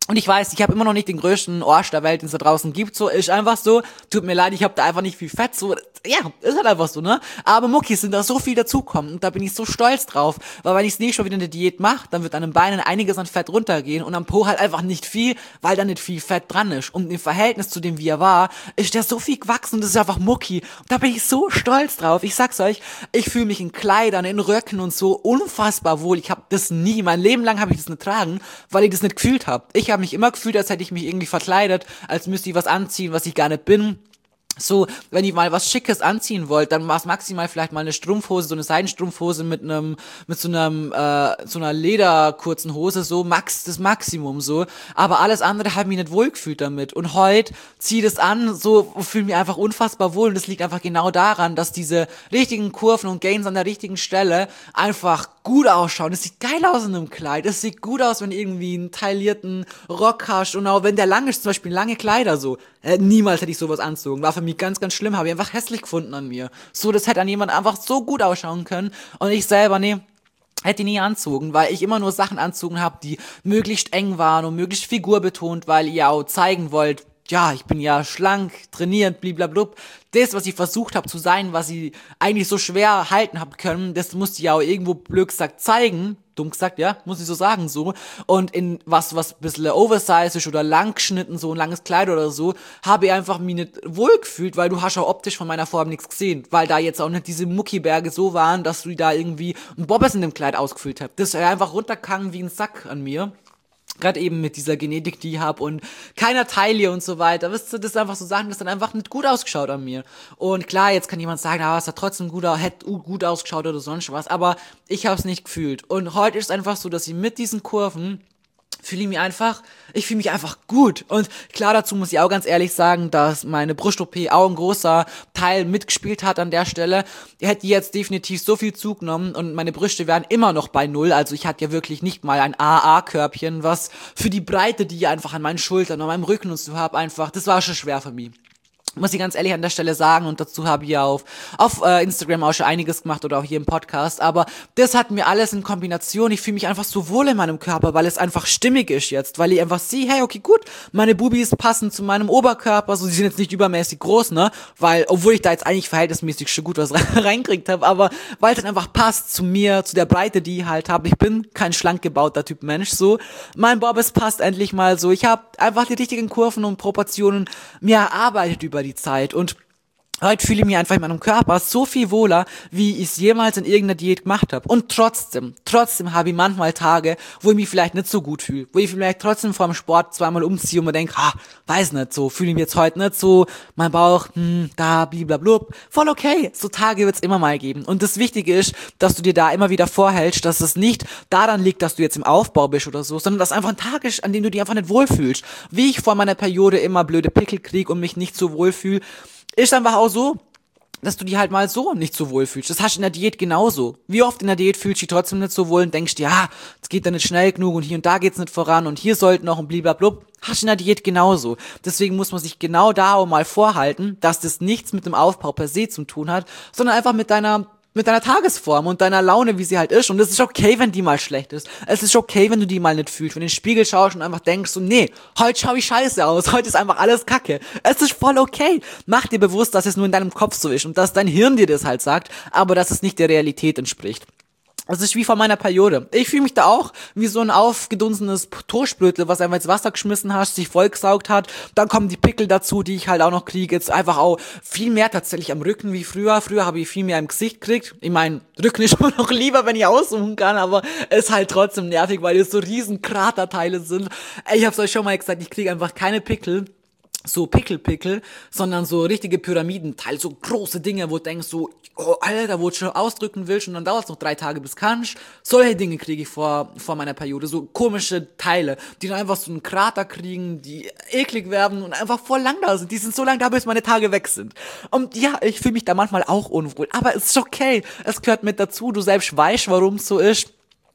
Und ich weiß, ich habe immer noch nicht den größten Arsch der Welt, den es da draußen gibt, so, ist einfach so, tut mir leid, ich habe da einfach nicht viel Fett, so, ja, ist halt einfach so, ne, aber Muckis sind da so viel dazukommen und da bin ich so stolz drauf, weil wenn ich es nicht schon wieder eine Diät mache, dann wird an den Beinen einiges an Fett runtergehen und am Po halt einfach nicht viel, weil da nicht viel Fett dran ist und im Verhältnis zu dem, wie er war, ist der so viel gewachsen und das ist einfach Mucki, und da bin ich so stolz drauf, ich sag's euch, ich fühle mich in Kleidern, in Röcken und so unfassbar wohl, ich habe das nie, mein Leben lang habe ich das nicht tragen, weil ich das nicht gefühlt habe, ich habe mich immer gefühlt, als hätte ich mich irgendwie verkleidet, als müsste ich was anziehen, was ich gar nicht bin. So, wenn ich mal was Schickes anziehen wollte, dann war es maximal vielleicht mal eine Strumpfhose, so eine Seidenstrumpfhose mit einem, mit so einem, äh, so einer lederkurzen Hose, so max, das Maximum, so. Aber alles andere hat mich nicht wohlgefühlt damit. Und heute ziehe das an, so, fühle mich einfach unfassbar wohl. Und das liegt einfach genau daran, dass diese richtigen Kurven und Gains an der richtigen Stelle einfach gut ausschauen. Es sieht geil aus in einem Kleid. Es sieht gut aus, wenn du irgendwie einen taillierten Rock hast. Und auch wenn der lang ist, zum Beispiel lange Kleider, so. Äh, niemals hätte ich sowas anzogen. War für mich ganz, ganz schlimm. Habe ich einfach hässlich gefunden an mir. So, das hätte an jemand einfach so gut ausschauen können. Und ich selber, nee, hätte ich nie anzogen, weil ich immer nur Sachen anzogen habe, die möglichst eng waren und möglichst figurbetont, weil ihr auch zeigen wollt, ja, ich bin ja schlank, trainiert, bliblablub. Das, was ich versucht habe zu sein, was ich eigentlich so schwer halten habe können, das musste ich ja auch irgendwo blöd gesagt zeigen. Dumm gesagt, ja, muss ich so sagen, so. Und in was, was ein bisschen oversize ist oder lang geschnitten, so ein langes Kleid oder so, habe ich einfach mich nicht wohlgefühlt, weil du hast auch optisch von meiner Form nichts gesehen. Weil da jetzt auch nicht diese Muckiberge so waren, dass du da irgendwie ein Bobbes in dem Kleid ausgefüllt hast. Das ist einfach runtergegangen wie ein Sack an mir. Gerade eben mit dieser Genetik, die ich habe und keiner Taille und so weiter. Wisst ihr, das ist einfach so Sachen, das dann einfach nicht gut ausgeschaut an mir. Und klar, jetzt kann jemand sagen, ah, es hat trotzdem gut, hätte gut ausgeschaut oder sonst was, aber ich habe es nicht gefühlt. Und heute ist es einfach so, dass ich mit diesen Kurven fühle ich mich einfach, ich fühle mich einfach gut. Und klar, dazu muss ich auch ganz ehrlich sagen, dass meine Brust-O P auch ein großer Teil mitgespielt hat an der Stelle. Ich hätte jetzt definitiv so viel zugenommen und meine Brüste wären immer noch bei null. Also ich hatte ja wirklich nicht mal ein A A-Körbchen, was für die Breite, die ich einfach an meinen Schultern und meinem Rücken und so habe, einfach, das war schon schwer für mich. Muss ich ganz ehrlich an der Stelle sagen, und dazu habe ich ja auf, auf äh, Instagram auch schon einiges gemacht oder auch hier im Podcast, aber das hat mir alles in Kombination, ich fühle mich einfach so wohl in meinem Körper, weil es einfach stimmig ist jetzt, weil ich einfach sehe, hey, okay, gut, meine Bubis passen zu meinem Oberkörper, so, sie sind jetzt nicht übermäßig groß, ne, weil, obwohl ich da jetzt eigentlich verhältnismäßig schon gut was reingekriegt habe, aber weil es dann einfach passt zu mir, zu der Breite, die ich halt habe, ich bin kein schlank gebauter Typ Mensch, so, mein Bobbes passt endlich mal so, ich habe einfach die richtigen Kurven und Proportionen mir erarbeitet über die Zeit und heute fühle ich mich einfach in meinem Körper so viel wohler, wie ich es jemals in irgendeiner Diät gemacht habe. Und trotzdem, trotzdem habe ich manchmal Tage, wo ich mich vielleicht nicht so gut fühle, wo ich vielleicht trotzdem vor dem Sport zweimal umziehe und mir denke, ha, weiß nicht so, fühle ich mich jetzt heute nicht so, mein Bauch, hm, da, bliblablub, voll okay. So Tage wird es immer mal geben. Und das Wichtige ist, dass du dir da immer wieder vorhältst, dass es nicht daran liegt, dass du jetzt im Aufbau bist oder so, sondern dass einfach ein Tag ist, an dem du dich einfach nicht wohlfühlst. Wie ich vor meiner Periode immer blöde Pickel krieg und mich nicht so wohlfühle, ist einfach auch so, dass du dich halt mal so nicht so wohl fühlst. Das hast du in der Diät genauso. Wie oft in der Diät fühlst du dich trotzdem nicht so wohl und denkst dir, ja, es geht da nicht schnell genug und hier und da geht's nicht voran und hier sollten noch ein bliblablub. Hast du in der Diät genauso. Deswegen muss man sich genau da auch mal vorhalten, dass das nichts mit dem Aufbau per se zu tun hat, sondern einfach mit deiner mit deiner Tagesform und deiner Laune, wie sie halt ist. Und es ist okay, wenn die mal schlecht ist. Es ist okay, wenn du die mal nicht fühlst. Wenn du in den Spiegel schaust und einfach denkst so, nee, heute schau ich scheiße aus. Heute ist einfach alles Kacke. Es ist voll okay. Mach dir bewusst, dass es nur in deinem Kopf so ist und dass dein Hirn dir das halt sagt, aber dass es nicht der Realität entspricht. Das ist wie vor meiner Periode. Ich fühle mich da auch wie so ein aufgedunsenes Toastbrötel, was einfach ins Wasser geschmissen hast, sich vollgesaugt hat. Dann kommen die Pickel dazu, die ich halt auch noch kriege. Jetzt einfach auch viel mehr tatsächlich am Rücken wie früher. Früher habe ich viel mehr im Gesicht gekriegt. Ich meine, Rücken ist immer noch lieber, wenn ich aussuchen kann, aber es ist halt trotzdem nervig, weil es so riesen Kraterteile sind. Ich hab's euch schon mal gesagt, ich kriege einfach keine Pickel. So Pickel-Pickel, sondern so richtige Pyramidenteile, so große Dinge, wo du denkst so, oh Alter, wo du schon ausdrücken willst und dann dauert es noch drei Tage bis kannst. Solche Dinge kriege ich vor vor meiner Periode, so komische Teile, die dann einfach so einen Krater kriegen, die eklig werden und einfach voll lang da sind. Die sind so lang da, bis meine Tage weg sind. Und ja, ich fühle mich da manchmal auch unwohl, aber es ist okay, es gehört mit dazu, du selbst weißt, warum es so ist.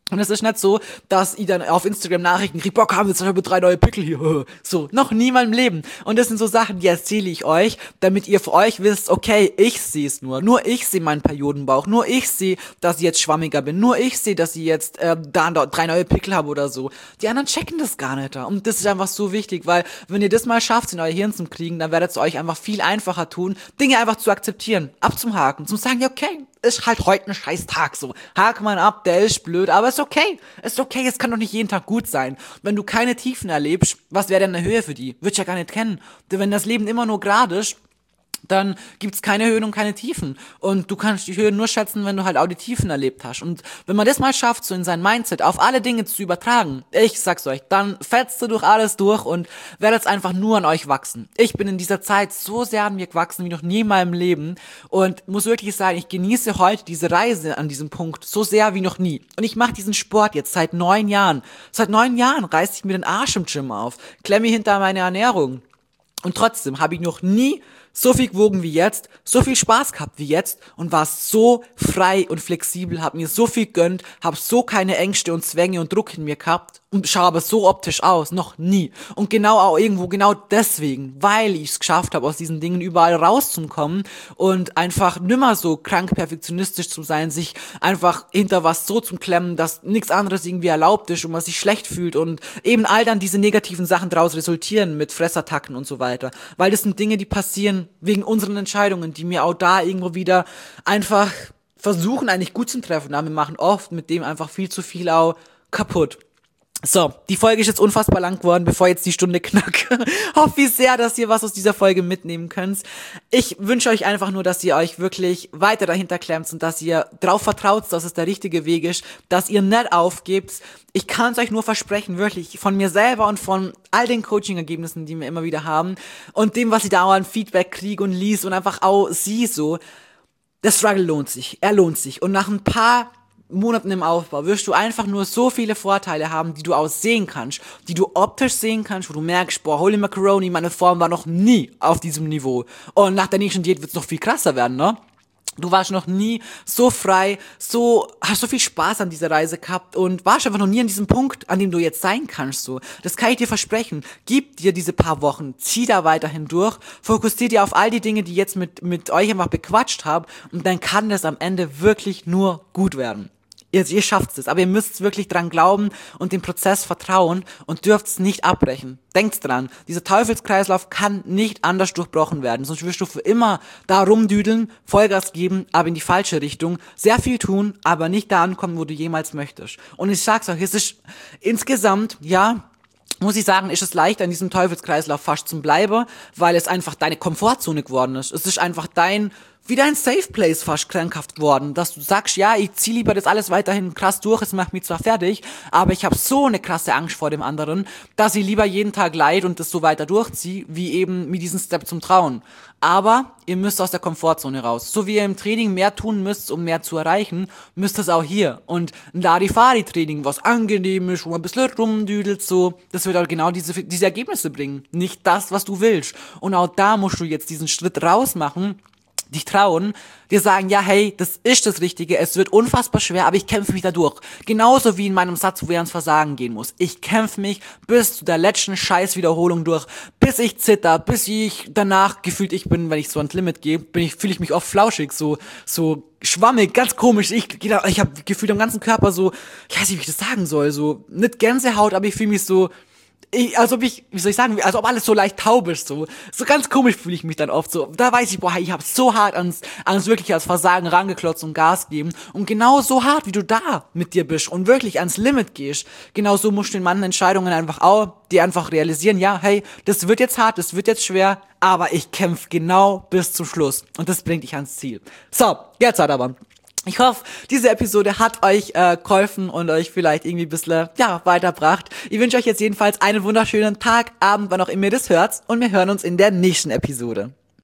Und es ist nicht so, dass ich dann auf Instagram Nachrichten kriege, boah, haben wir jetzt über drei neue Pickel hier. So, noch nie in meinem Leben. Und das sind so Sachen, die erzähle ich euch, damit ihr für euch wisst, okay, ich sehe es nur. Nur ich sehe meinen Periodenbauch. Nur ich sehe, dass ich jetzt schwammiger bin. Nur ich sehe, dass ich jetzt äh, da und dort drei neue Pickel habe oder so. Die anderen checken das gar nicht. Und das ist einfach so wichtig, weil wenn ihr das mal schafft, in euer Hirn zu kriegen, dann werdet es euch einfach viel einfacher tun, Dinge einfach zu akzeptieren, abzuhaken, zum sagen, ja, okay, ist halt heute ein scheiß Tag so. Hak man ab, der ist blöd, aber ist okay. Ist okay, es kann doch nicht jeden Tag gut sein. Wenn du keine Tiefen erlebst, was wäre denn eine Höhe für die? Würdest du ja gar nicht kennen. Denn wenn das Leben immer nur gerade ist, dann gibt's keine Höhen und keine Tiefen. Und du kannst die Höhen nur schätzen, wenn du halt auch die Tiefen erlebt hast. Und wenn man das mal schafft, so in sein Mindset auf alle Dinge zu übertragen, ich sag's euch, dann fetzt du durch alles durch und werdet einfach nur an euch wachsen. Ich bin in dieser Zeit so sehr an mir gewachsen wie noch nie in meinem Leben und muss wirklich sagen, ich genieße heute diese Reise an diesem Punkt so sehr wie noch nie. Und ich mache diesen Sport jetzt seit neun Jahren. Seit neun Jahren reiß ich mir den Arsch im Gym auf, klemme hinter meine Ernährung. Und trotzdem habe ich noch nie so viel gewogen wie jetzt, so viel Spaß gehabt wie jetzt und war so frei und flexibel, hab mir so viel gönnt, hab so keine Ängste und Zwänge und Druck in mir gehabt und schaue aber so optisch aus, noch nie. Und genau auch irgendwo, genau deswegen, weil ich es geschafft habe, aus diesen Dingen überall rauszukommen und einfach nimmer so krank perfektionistisch zu sein, sich einfach hinter was so zu klemmen, dass nichts anderes irgendwie erlaubt ist und man sich schlecht fühlt und eben all dann diese negativen Sachen daraus resultieren mit Fressattacken und so weiter. Weil das sind Dinge, die passieren wegen unseren Entscheidungen, die mir auch da irgendwo wieder einfach versuchen, eigentlich gut zu treffen. Aber wir machen oft mit dem einfach viel zu viel auch kaputt. So, die Folge ist jetzt unfassbar lang geworden, bevor jetzt die Stunde knackt. Hoffe ich sehr, dass ihr was aus dieser Folge mitnehmen könnt. Ich wünsche euch einfach nur, dass ihr euch wirklich weiter dahinter klemmt und dass ihr drauf vertraut, dass es der richtige Weg ist, dass ihr nicht aufgebt. Ich kann es euch nur versprechen, wirklich, von mir selber und von all den Coaching-Ergebnissen, die wir immer wieder haben und dem, was ich da auch an Feedback kriege und lies und einfach auch sie so, der Struggle lohnt sich, er lohnt sich. Und nach ein paar Monaten im Aufbau wirst du einfach nur so viele Vorteile haben, die du auch sehen kannst, die du optisch sehen kannst, wo du merkst, boah, holy macaroni, meine Form war noch nie auf diesem Niveau. Und nach der nächsten Diät wird es noch viel krasser werden, ne? Du warst noch nie so frei, so, hast so viel Spaß an dieser Reise gehabt und warst einfach noch nie an diesem Punkt, an dem du jetzt sein kannst, so. Das kann ich dir versprechen. Gib dir diese paar Wochen, zieh da weiterhin durch, fokussier dir auf all die Dinge, die ich jetzt mit, mit euch einfach bequatscht habe und dann kann das am Ende wirklich nur gut werden. Ihr, ihr schafft es, aber ihr müsst wirklich dran glauben und dem Prozess vertrauen und dürft es nicht abbrechen. Denkt dran, dieser Teufelskreislauf kann nicht anders durchbrochen werden, sonst wirst du für immer da rumdüdeln, Vollgas geben, aber in die falsche Richtung, sehr viel tun, aber nicht da ankommen, wo du jemals möchtest. Und ich sag's euch, es ist insgesamt, ja, muss ich sagen, ist es leicht, an diesem Teufelskreislauf fast zu bleiben, weil es einfach deine Komfortzone geworden ist. Es ist einfach dein, wie dein Safe Place fast krankhaft geworden, dass du sagst, ja, ich zieh lieber das alles weiterhin krass durch, es macht mich zwar fertig, aber ich habe so eine krasse Angst vor dem anderen, dass ich lieber jeden Tag leid und das so weiter durchziehe, wie eben mit diesem Step zum Trauen. Aber ihr müsst aus der Komfortzone raus. So wie ihr im Training mehr tun müsst, um mehr zu erreichen, müsst ihr es auch hier. Und ein Larifari-Training, was angenehm ist, wo man ein bisschen rumdüdelt, so, das wird auch genau diese, diese Ergebnisse bringen. Nicht das, was du willst. Und auch da musst du jetzt diesen Schritt raus machen, dich trauen, dir sagen, ja, hey, das ist das Richtige, es wird unfassbar schwer, aber ich kämpfe mich da durch. Genauso wie in meinem Satz, wo er ans Versagen gehen muss. Ich kämpfe mich bis zu der letzten Scheißwiederholung durch, bis ich zitter, bis ich danach gefühlt ich bin, wenn ich so ans Limit gehe, bin ich, fühle ich mich oft flauschig, so, so schwammig, ganz komisch. Ich, ich habe gefühlt am ganzen Körper so, ich weiß nicht, wie ich das sagen soll, so, nicht Gänsehaut, aber ich fühle mich so, Ich, als ob ich, wie soll ich sagen, als ob alles so leicht taub ist, so. So ganz komisch fühle ich mich dann oft so. Da weiß ich, boah, ich habe so hart ans, ans wirklich als Versagen rangeklotzt und Gas geben. Und genau so hart, wie du da mit dir bist und wirklich ans Limit gehst, genau so musst du in manchen Entscheidungen einfach auch, die einfach realisieren, ja, hey, das wird jetzt hart, das wird jetzt schwer, aber ich kämpfe genau bis zum Schluss. Und das bringt dich ans Ziel. So, jetzt halt aber. Ich hoffe, diese Episode hat euch äh, geholfen und euch vielleicht irgendwie ein bisschen, ja, weiterbracht. Ich wünsche euch jetzt jedenfalls einen wunderschönen Tag, Abend, wann auch immer ihr das hört. Und wir hören uns in der nächsten Episode.